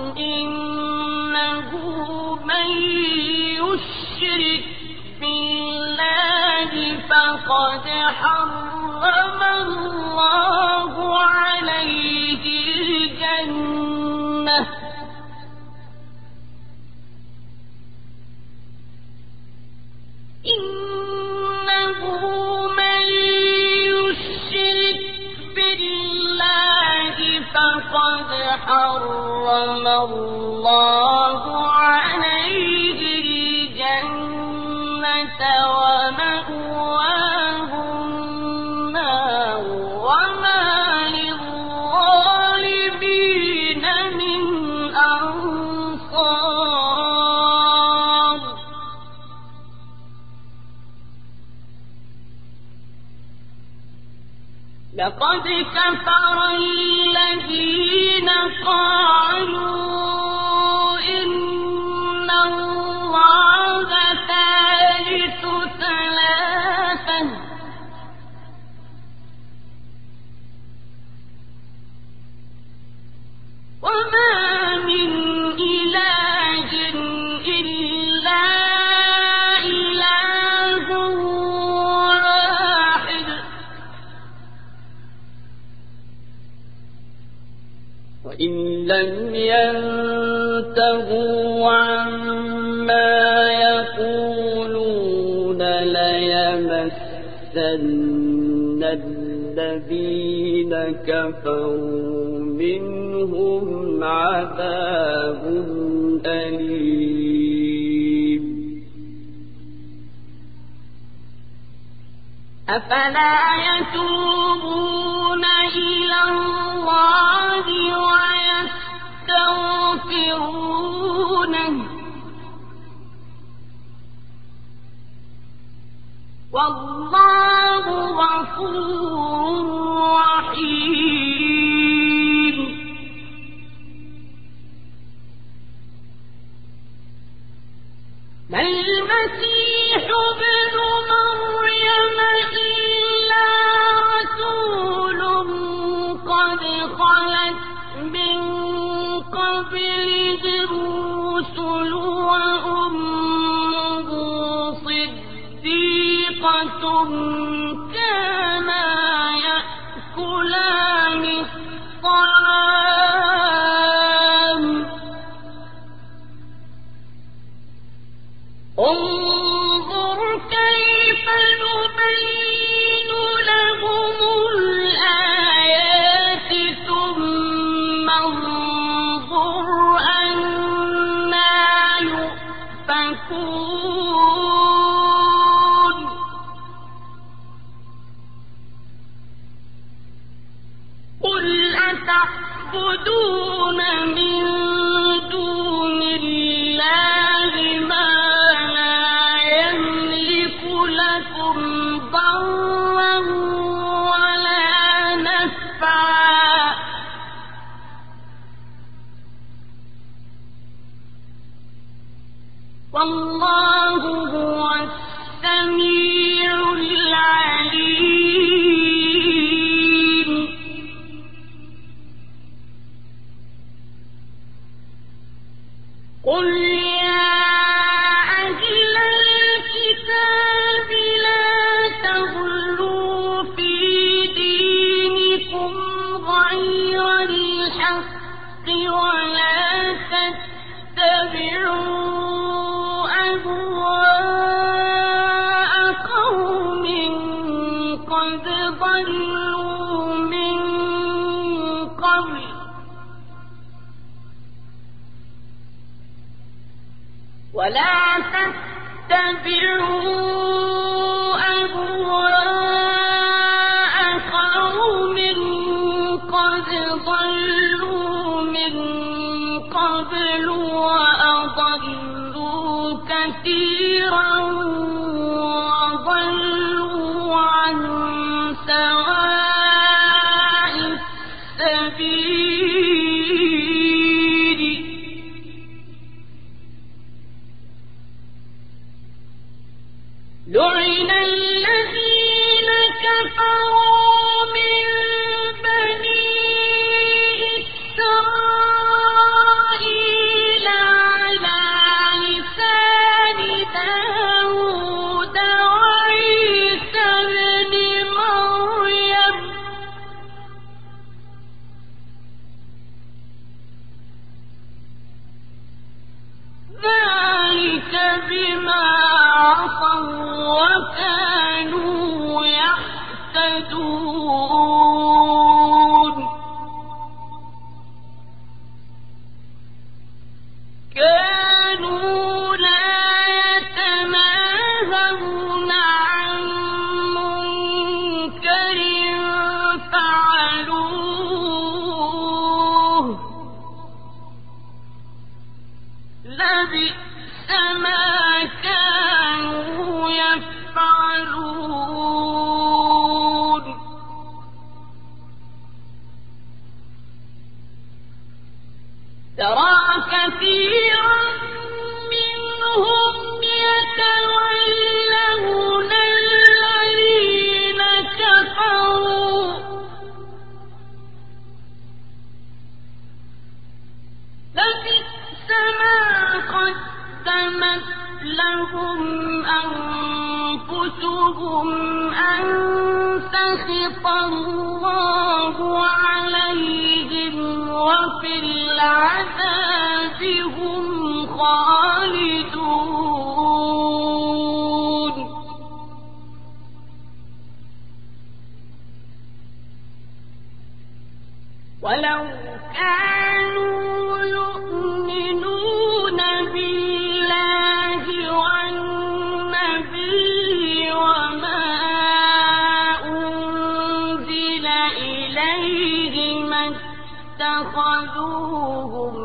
إنه من يشرك بالله فقد حرم الله عليه الجنة إنه من يشرك بالله فقد حرم الله عليه الجنة ومأواه النار وما للظالمين من أنصار لقد كفر الذين قالوا إن الله ثالث ثلاثة وما من إله إلا إله واحد وإن لم ينتهوا عما يقولون ليمسن الذين كفروا منهم عذاب أليم أفلا يتوبون إلى الله ويستغفرونه والله غفور رحيم ما المسيح ابن مريم إلا رسول قد خلت من قبله الرسل وأمه صديقة كانا يأكلان الطعام انظر كيف نبين لهم الآيات ثم انظر أنى يؤفكون قل أتعبدون من دون الله ما ضرا ولا نفعا والله هو السميع العليم قل يا أهل الكتاب لا تغلوا في دينكم غير الحق ولا تتبعوا أهواء ولا تتبعوا أهواء قوم قد ضلوا من قبل وأضلوا كثيرا وضلوا عن سواء السبيل لعن الذين كفروا من بني إسرائيل على لسان داود وعيسى ابن مريم ذلك بما عصوا وكانوا يعتدون كانوا لا يتناهون عن منكر فعلوه لبئس ما كانوا يفعلون ترى كثيرا منهم يتولون الذين كفروا لبئس ما قدمت لهم أنفسهم أن سخط الله عليهم وفي العذاب هم خالدون ولو كانوا يؤمنون بالله والنبي وما أنزل إليه ما اتخذوهم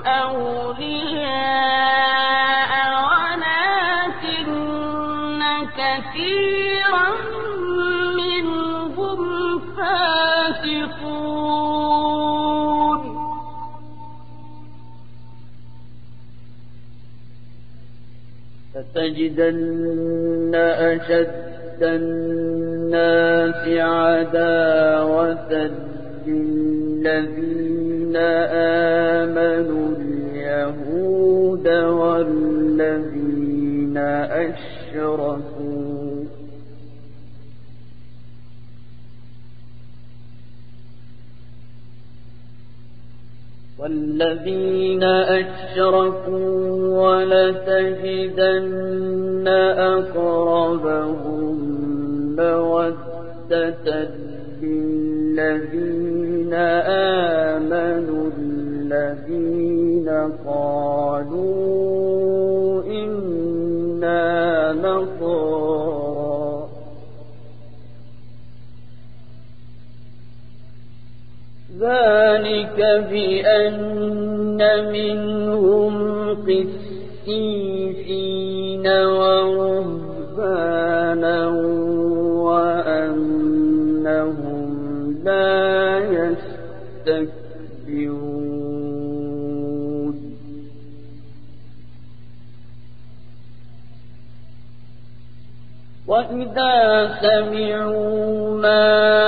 أولياء ولكن كثيرا منهم فاسقون فتجدن أشد الناس عداوة للذين آمنوا اليهود والذين أشركوا والذين أشركوا ولتجدن أقربهم مودة للذين آمنوا الذين قالوا إنا نصارى ذلك بأن منهم قسيسين ورهبانا وأنهم لا يستكبرون وإذا سمعوا ما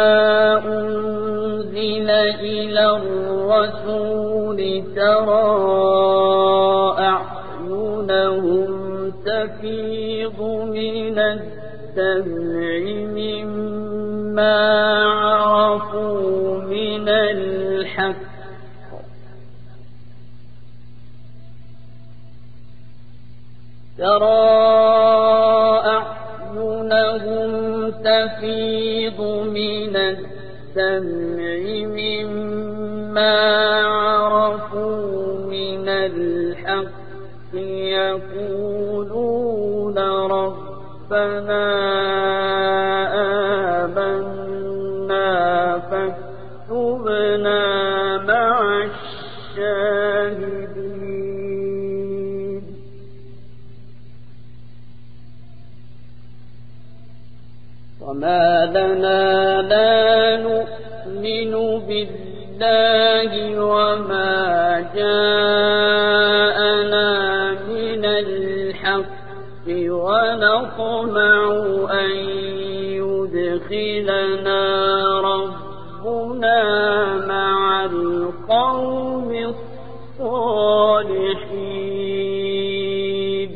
أنزل إلى الرسول ترى أعينهم تفيض من الدمع مما عرفوا من الحق ترى أعينهم تفيض من الدمع مما عرفوا من الحق يقول فاكتبنا مع الشاهدين. وما لنا لا نؤمن بالله وما جاءنا من الحق ونطمع أن يدخلنا ربنا مع القوم الصالحين.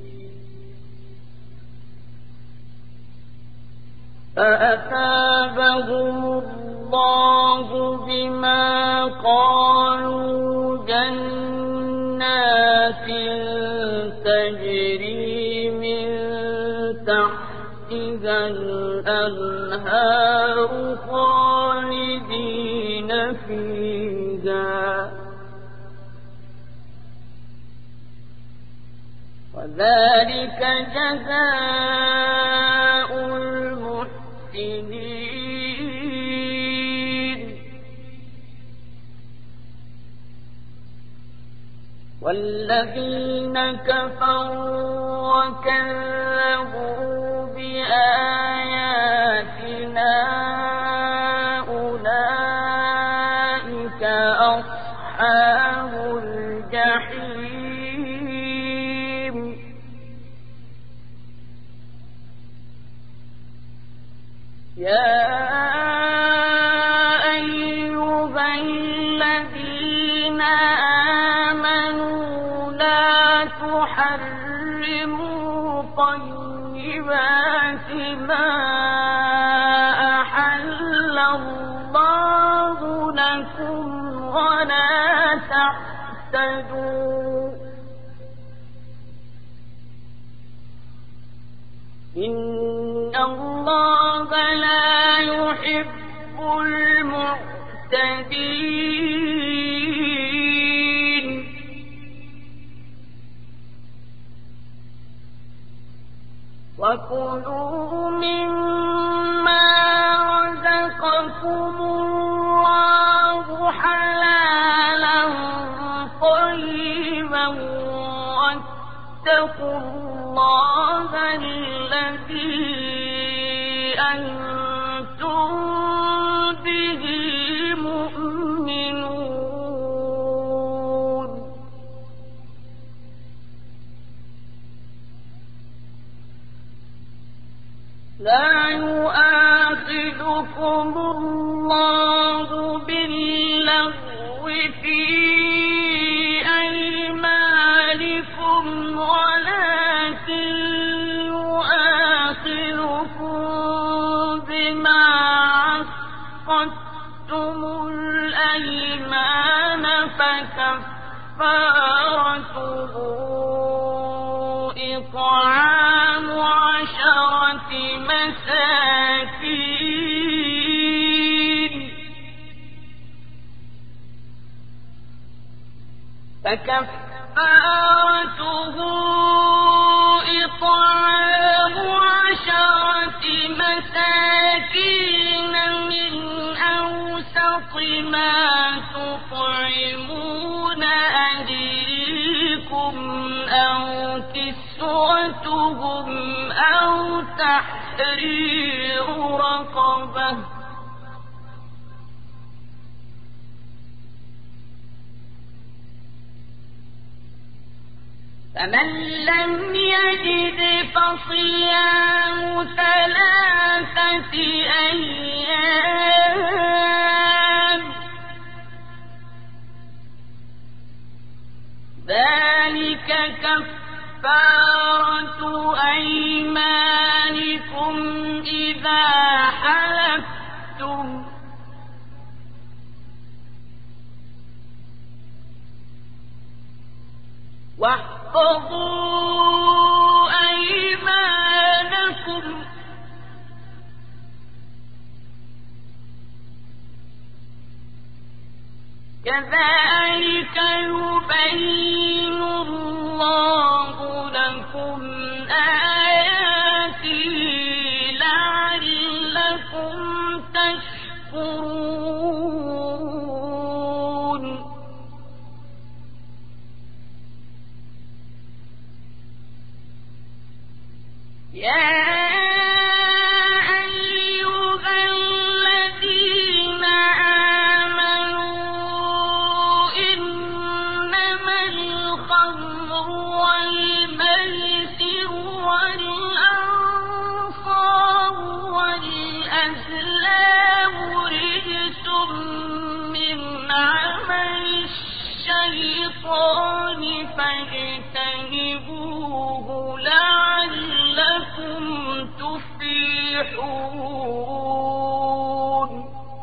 فأثابهم الله بما قالوا جنات تجري من تحتها الأنهار خالدين فيها وذلك جزاء المحسنين. والذين كفروا وكذبوا بآياتنا أولئك أصحاب الجحيم. يا أيها الذين آمنوا لا تحرموا طيبات ما أحل الله لكم ولا تعتدوا إن الله لا يحب المعتدين. وكلوا مما رزقكم الله حلالا طيبا واتقوا الله الذي أنتم به مؤمنون. لا يؤاخذكم الله باللغو في أيمانكم ولكن يؤاخذكم بما عقدتم الأيمان فكفارته إطعام عشرة مساكين فكفارته إطعام عشرة مساكين من أوسط ما تطعمون أهليكم أو كسوتهم أو تحرير رقبة فمن لم يجد فصيام ثلاثة أيام ذلك كفارة أيمانكم إذا حلفتم واحفظوا أيمانكم كذلك يبين الله لكم آياته لعلكم تشكرون. فاجتنبوه لعلكم تفلحون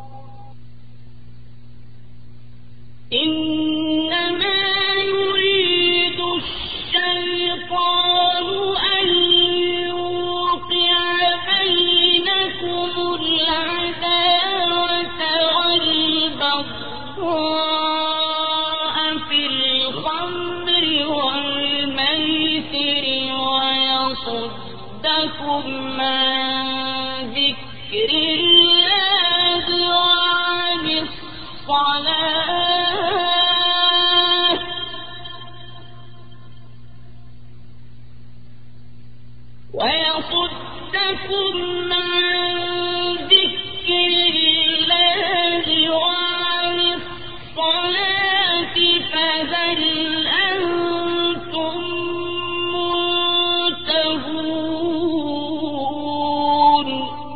إنما يريد الشيطان أن يوقع بينكم العداوة والبغضاء في الخمر والميسر ويصدكم عن ذكر الله وعن الصلاة ويصدكم عن ذكر الله وعن الصلاة فهل أنتم منتهون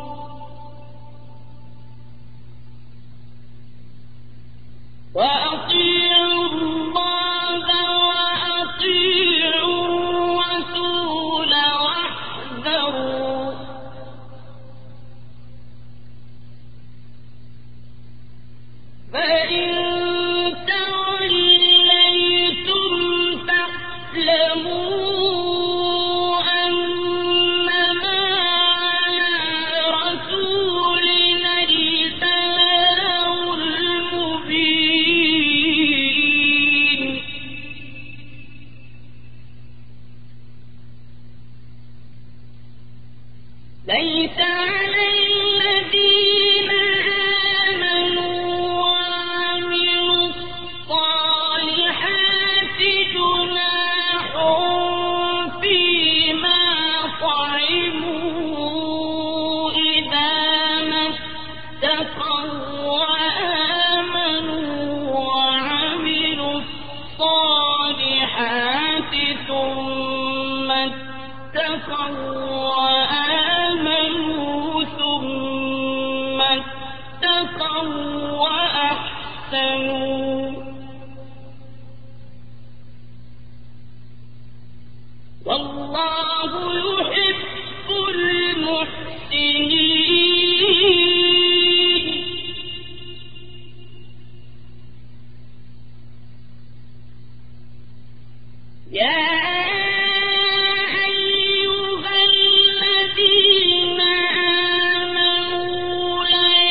وأطيعوا الله وأطيعوا الرسول واحذروا فإن توليتم فاعلموا أنما على رسولنا البلاغ المبين ليس على الذين آمنوا وعملوا الصالحات جناح فيما طعموا إذا ما اتقوا وآمنوا وعملوا الصالحات ثم اتقوا وآمنوا ثم اتقوا وأحسنوا والله يحب المحسنين يا أيها الذين آمنوا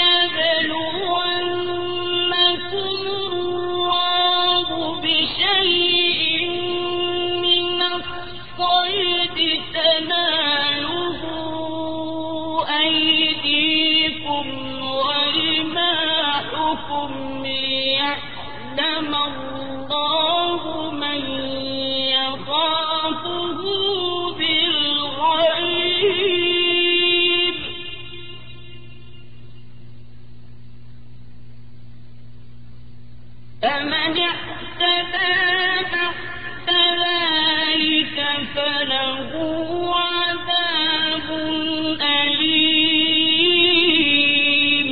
ليبلونكم الله بشيء من الصيد تناله أيديكم ورماحكم ليعلم الله من يخافه بالغيب فمن اعتدى بعد ذلك فله عذاب أليم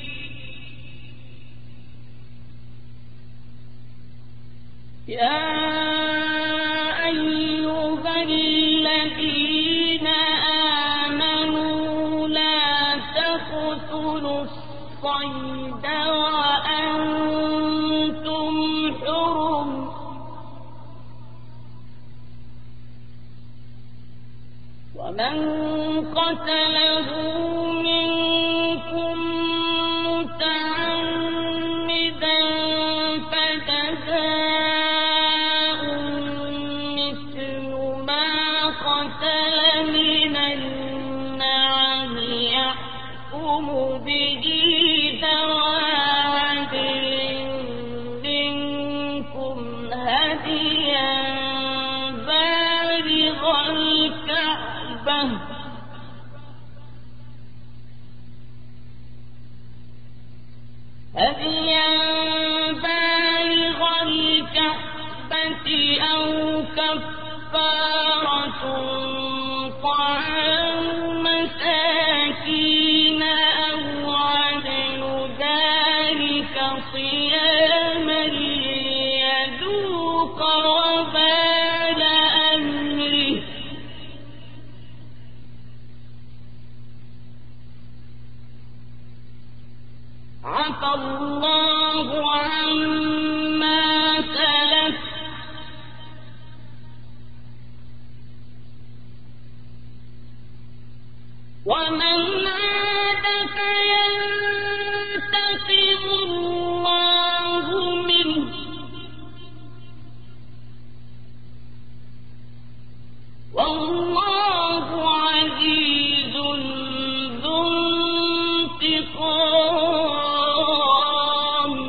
يا أيها الذين آمنوا لا تقتلوا الصيد وأنتم حرم ومن قتله منكم متعمدا فجزاء مثل ما قتل من النعم يحكم به ذوى عدل منكم هديا بالغ الكعبة هديا بالغ الكعبة أو كفارة طعام مساكين أو عدل ذلك صياما ليذوق وبال أمره عفى الله عما سلف ومن عاد فينتقم الله منه والله عزيز ذو انتقام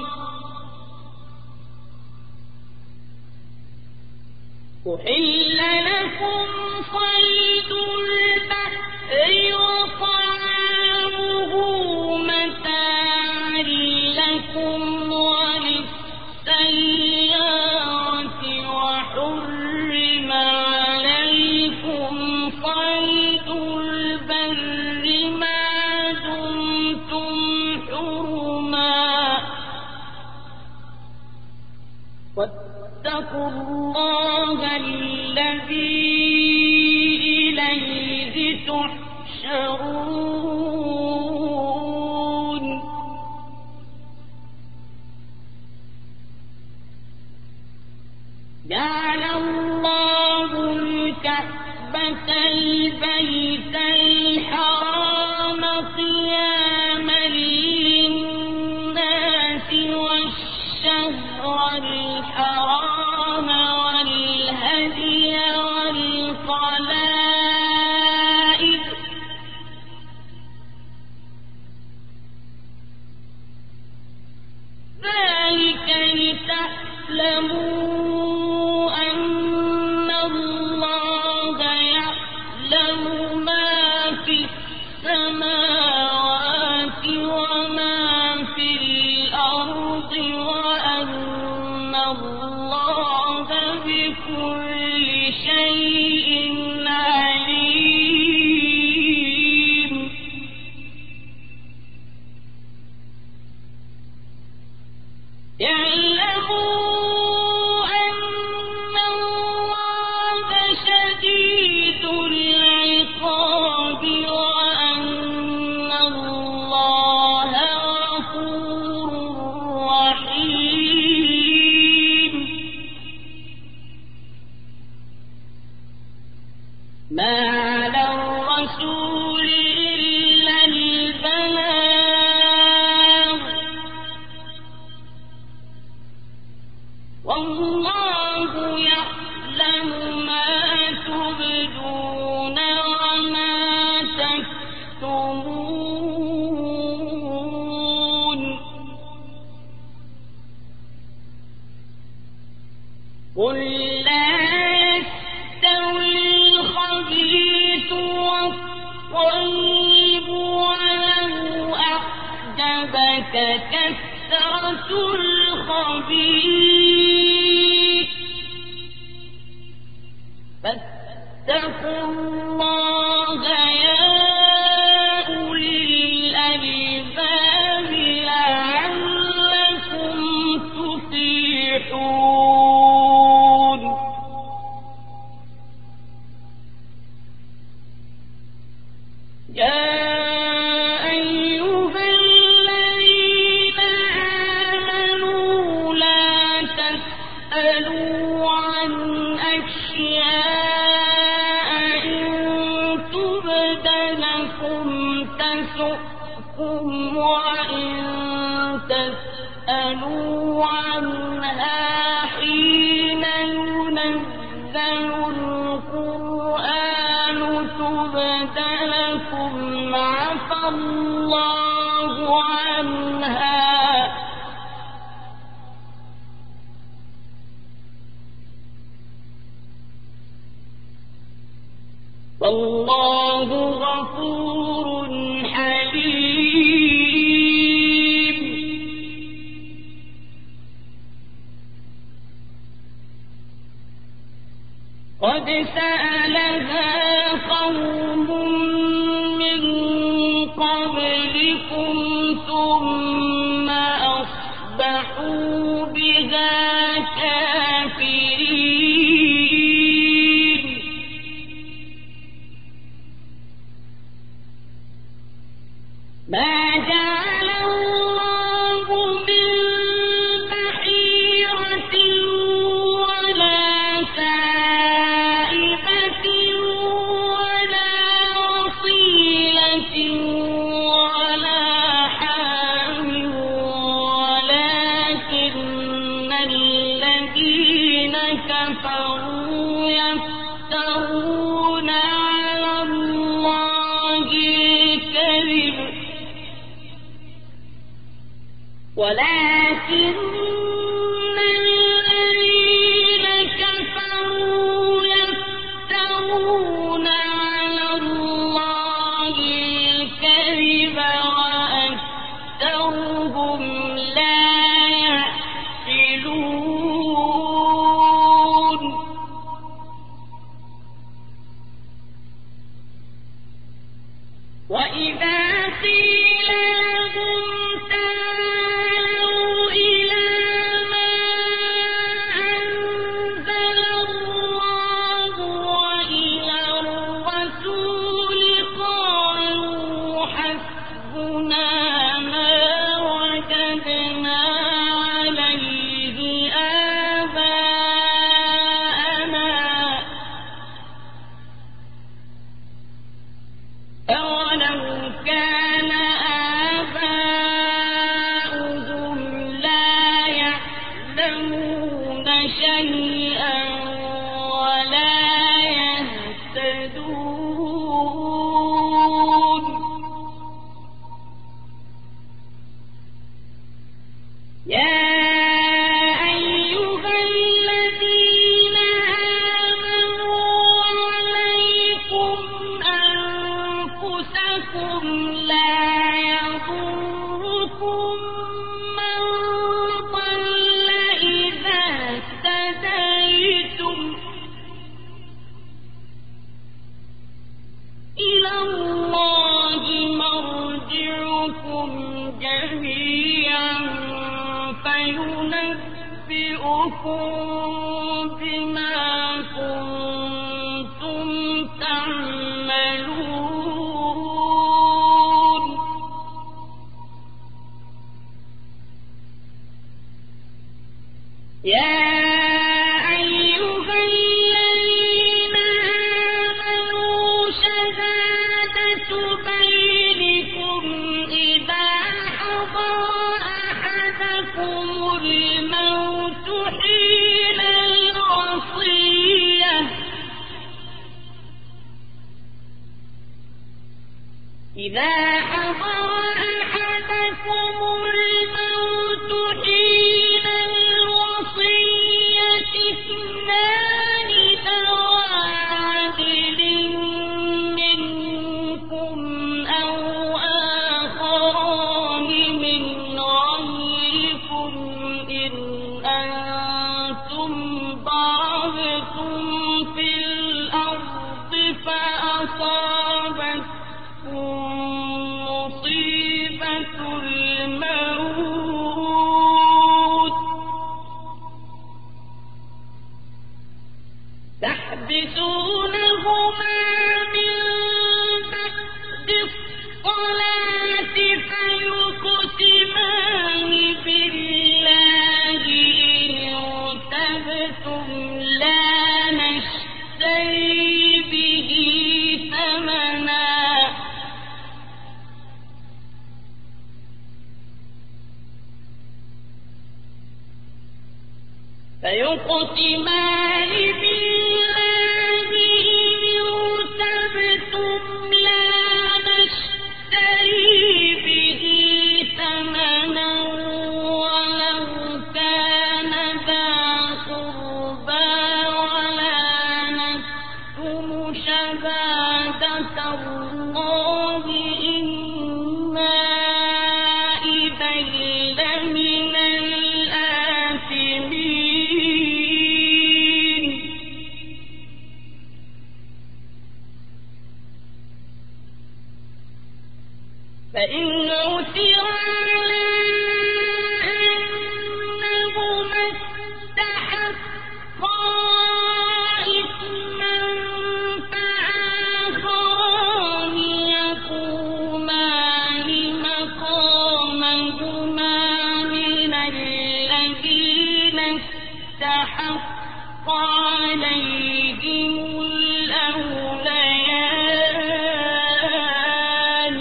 أحل لكم صيد البحر وطعامه متاعا لكم وللسيارة وحرم عليكم صيد البر ما دمتم حرما واتقوا الله الذي إليه تحشرون جعل الله الكعبة البيت الحرام قياما للناس والشهر الحرام والهدي والقلائد ذلك لتعلموا أن الله يعلم ما في السماوات وما في الأرض وأن الله بكل شيء عليم يعلموا أن الله شديد العقاب وأن الله غفور رحيم ما على الرسول إلا البلاغ والله يعلم ما تبدون وما تكتمون قل لا يستوي الخبيث والطيب ولو أعجبك كثرة الخبيث فاتقوا الله يا أولي الألباب لعلكم تفلحون يا أيها الذين آمنوا لا تسألوا عن أشياء إن تبد لكم تسؤكم وإن تسألوا عنها حين ينزل القرآن تبد لكم عفى الله عنها والله غفور حليم قد سألها قوم من قبلكم ثم أصبحوا بها كافرين ما جعل الله من بحيرة ولا سائبة ولا وصيلة ولا حام ولكن الذين كفروا يفترون على الله الكذب ولكن الذين كفروا يفترون على الله الكذب وأكثرهم لا يعقلون وإذا قيل لهم تعالوا إلى ما أنزل الله وإلى الرسول قالوا حسبنا ما وجدنا عليه آباءنا أولو كان آباؤهم لا يعلمون شيئا ولا يهتدون يا أيها الذين آمنوا عليكم أنفسكم لا يضركم من ضل إذا اهتديتم إلى الله مرجعكم جميعا فينبئكم بما كنتم تعملون يا أيها الذين آمنوا شهادة بينكم إذا حضر أحدكم الموت حين الوصية إذا حضر أحدكم الموت حين الوصية اثنان ذوى عدل منكم أو آخران من غيركم إن أنتم ضربتم في الأرض فأصابتكم مصيبة الموت تحبسونهما من بعد الصلاة فيقسمان بالله إن ارتبتم لا نشتري به ثمنا فيقسمان بالله إن ارتبتم لا نشتري به ثمنا ولو كان ذا قربى ولا نكتم شهادة الله إنا إذا لمن الآثمين استحق عليهم الأوليان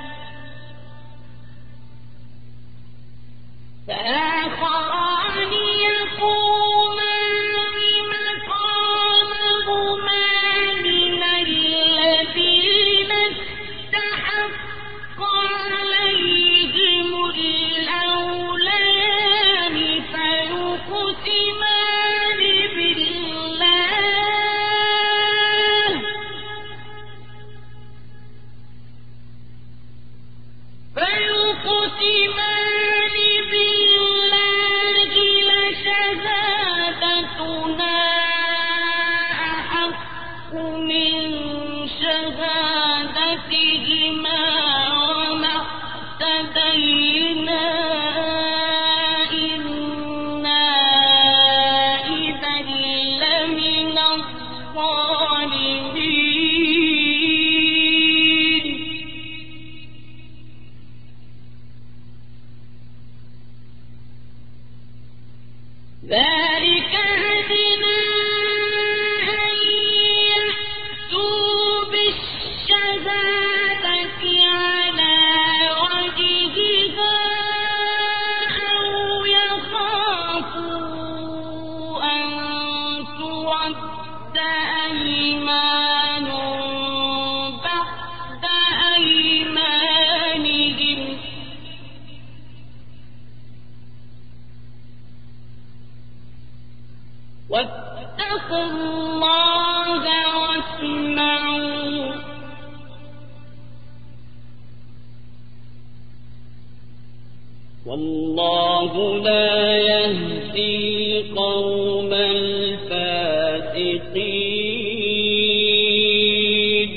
فآخران يقومان مقامهما من الذين استحق عليهم الأوليان فيقسمان بالله فيقسمان بالله لشهادتنا أحق من شهادتهما وما اهتدينا إنا إذا لمن الظالمين ذلك أدنى أن يأتوا بالشهادة على وجهها أو يخافوا أن ترد أيمان بعد أيمانهم واتقوا الله واسمعوا والله لا يهدي القوم الفاسقين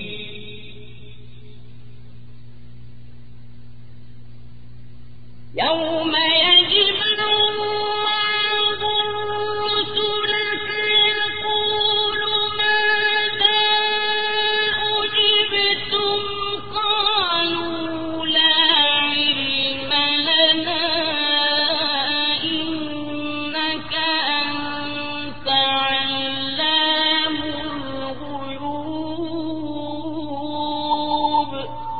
يوم يجمع الله الرسل فيقول ماذا أجبتم قالوا لا علم لنا إنك أنت علام الغيوب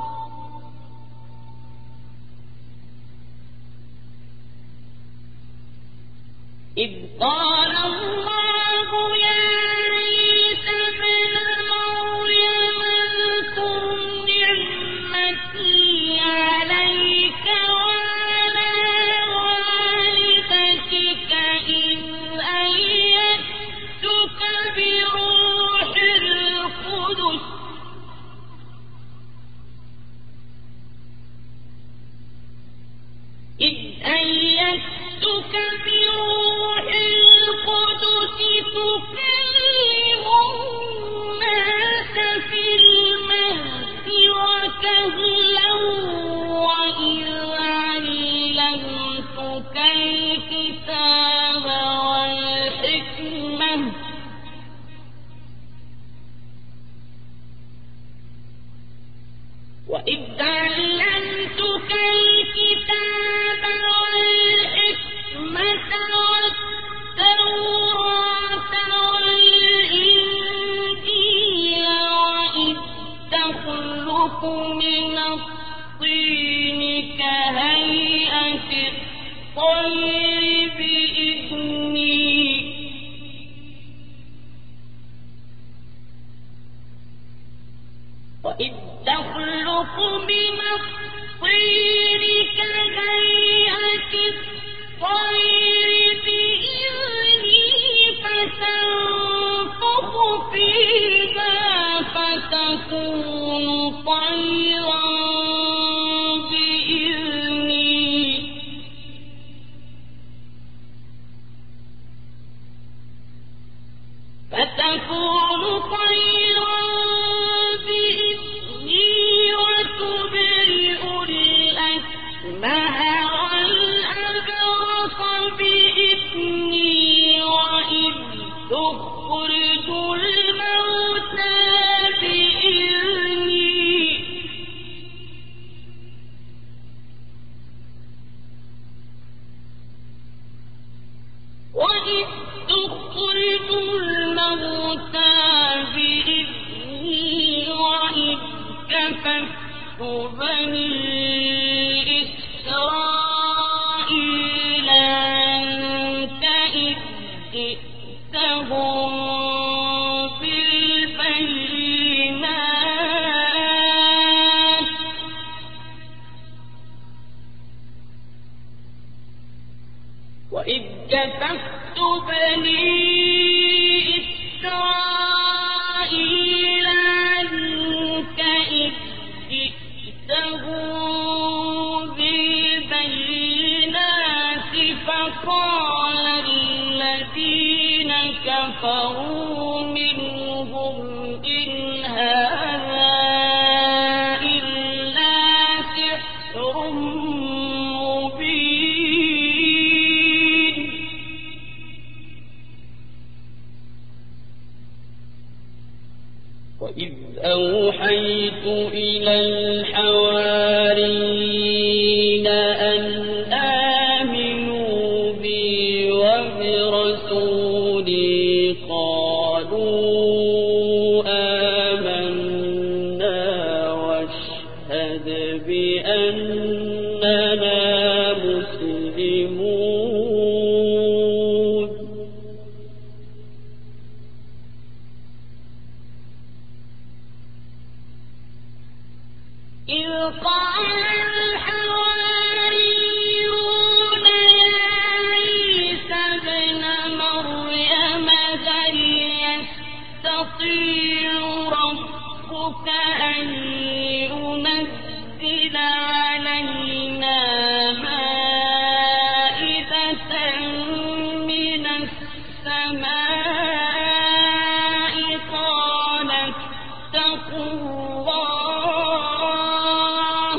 إذ قال الله يا عيسى ابن مريم اذكر نعمتي عليك وعلى والدتك إذ أيدتك بروح القدس إذ أيدتك بروح القدس تكلم الناس في المهد وكهلا وإذ علمتك الكتاب والحكمة وإذ علمتك الكتاب والحكمة والتوراة والإنجيل وإذ تخلق من الطين كهيئة الطير بإذني وإذ تخلق من الطين كهيئة الطير بإذني فتنفخ فيها فتكون طيرا بإذني فتكون طيرا بإذني وتبرئ الأكمه والأبرص بإذني وإذ تخرج الموتى بإذني وإذ تخرج الموتى بإذني وإذ كففت بني إسرائيل عنك إذ جئتهم بالبينات وإذ كففت بني إسرائيل عنك إذ جئتهم بالبينات فقال الذين كفروا منهم إن هذا إلا سحر مبين وإذ أوحيت إلى الحواريين أن آمنوا بي وبرسولي قالوا آمنا واشهد بأننا مسلمون إذ قال الحواريون يا عيسى ابن مريم هل يستطيع ربك أن ينزل علينا مائدة من السماء قال اتقوا الله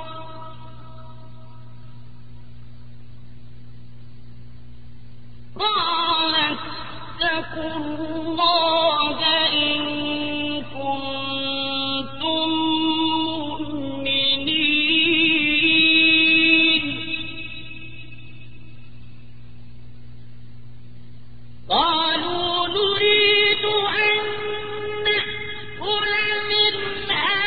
قال اتقوا الله إن كنتم مؤمنين قالوا نريد أن نأكل منها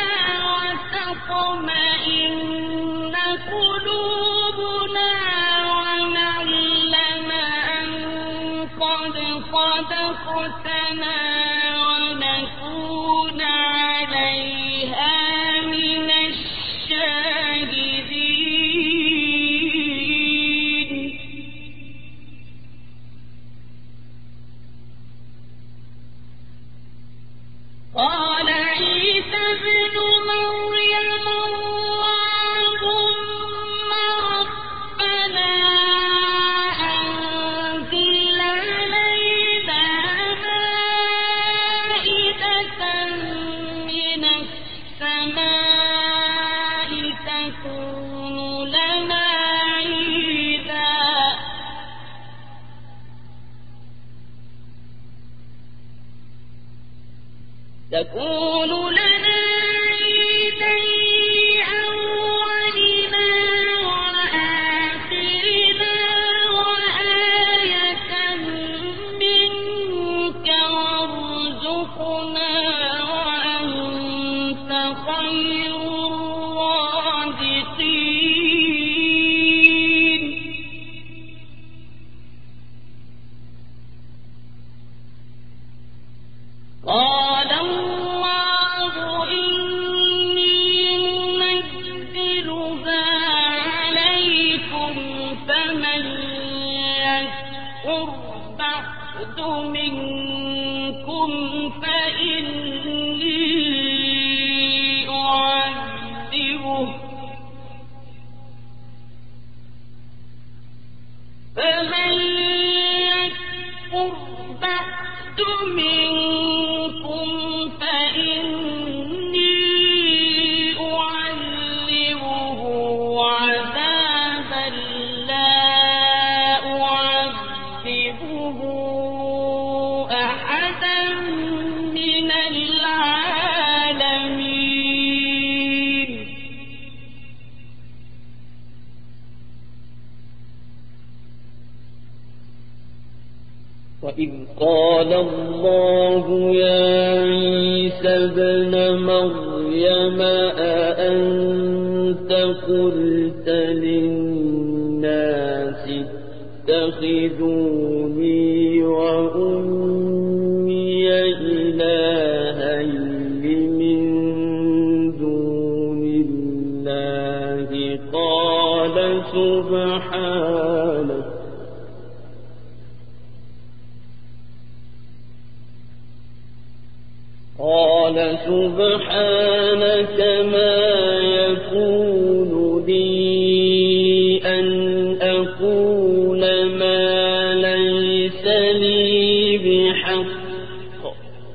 وتطمئن قلوبنا ونعلم أن قد صدقتنا ونكون عليها من الشاهدين قال عيسى ابن مريم اللهم ربنا أنزل علينا مائدة من السماء تكون لنا عيدا تكون لنا عيدا لأولنا وآخرنا وآية منك وارزقنا وأنت خير الرازقين قال الله إني منزلها عليكم فمن يكفر بعد منكم فإني أعذبه فمن يكفر بعد منكم فإني أعذبه عذابا لا أعذبه أحدا من العالمين وإذ قال الله يا عيسى ابن مريم أأنت قلت للناس اتخذوني وأمي إلهين من دون الله قال سبحانك قال سبحانك ما يكون لي أن أقول ما ليس لي بحق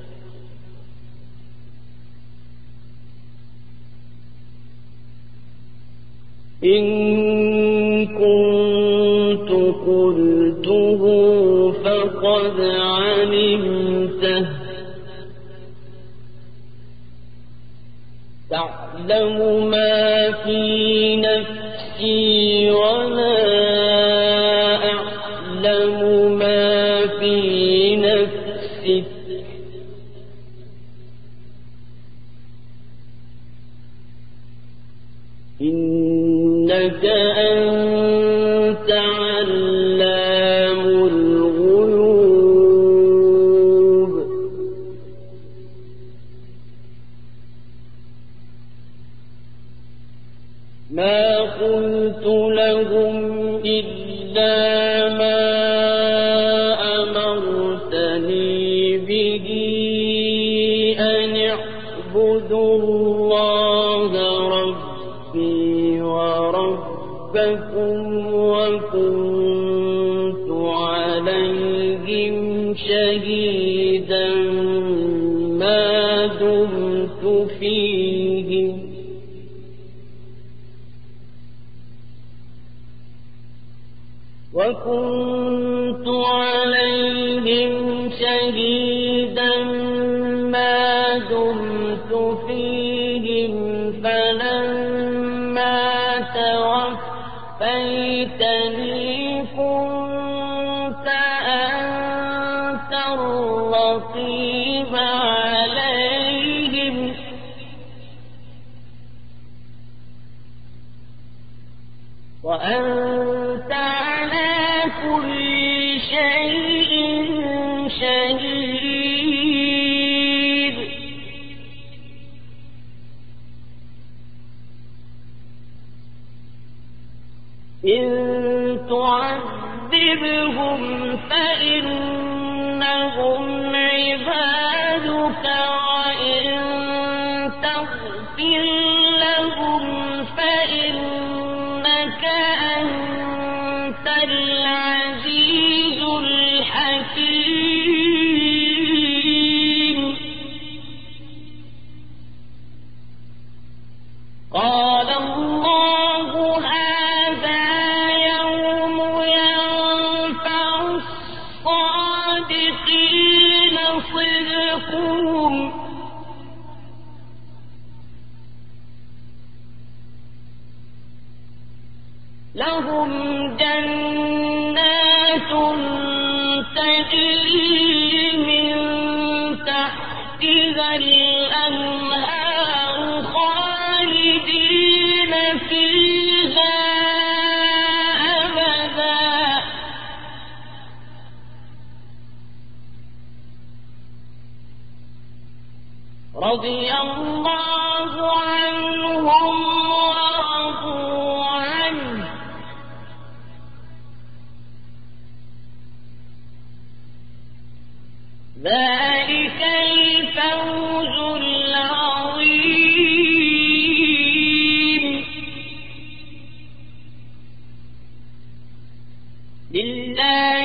إن كنت قلته فقد علمته تعلم ما في نفسي ولا أعلم ما في نفسك إنك أنت علام الغيوب ما قلت لهم إلا ما أمرتني به أن اعبدوا الله ربي وربكم وكنت عليهم شهيدا ما دمت فيهم وكنت عليهم شهيدا ما دمت فيهم فلما توفيتني كنت أنت الرقيب عليهم وأنت على كل شيء شهيد إن تعذبهم فإنهم عبادك وإن تغفر لهم فإنك أنت العزيز الحكيم قال الله هذا يوم ينفع الصادقين صدقهم لهم جنات تجري من تحتها الأنهار خالدين فيها أبدا رضي الله عنهم ورضوا عنه ذلك الفوز العظيم لله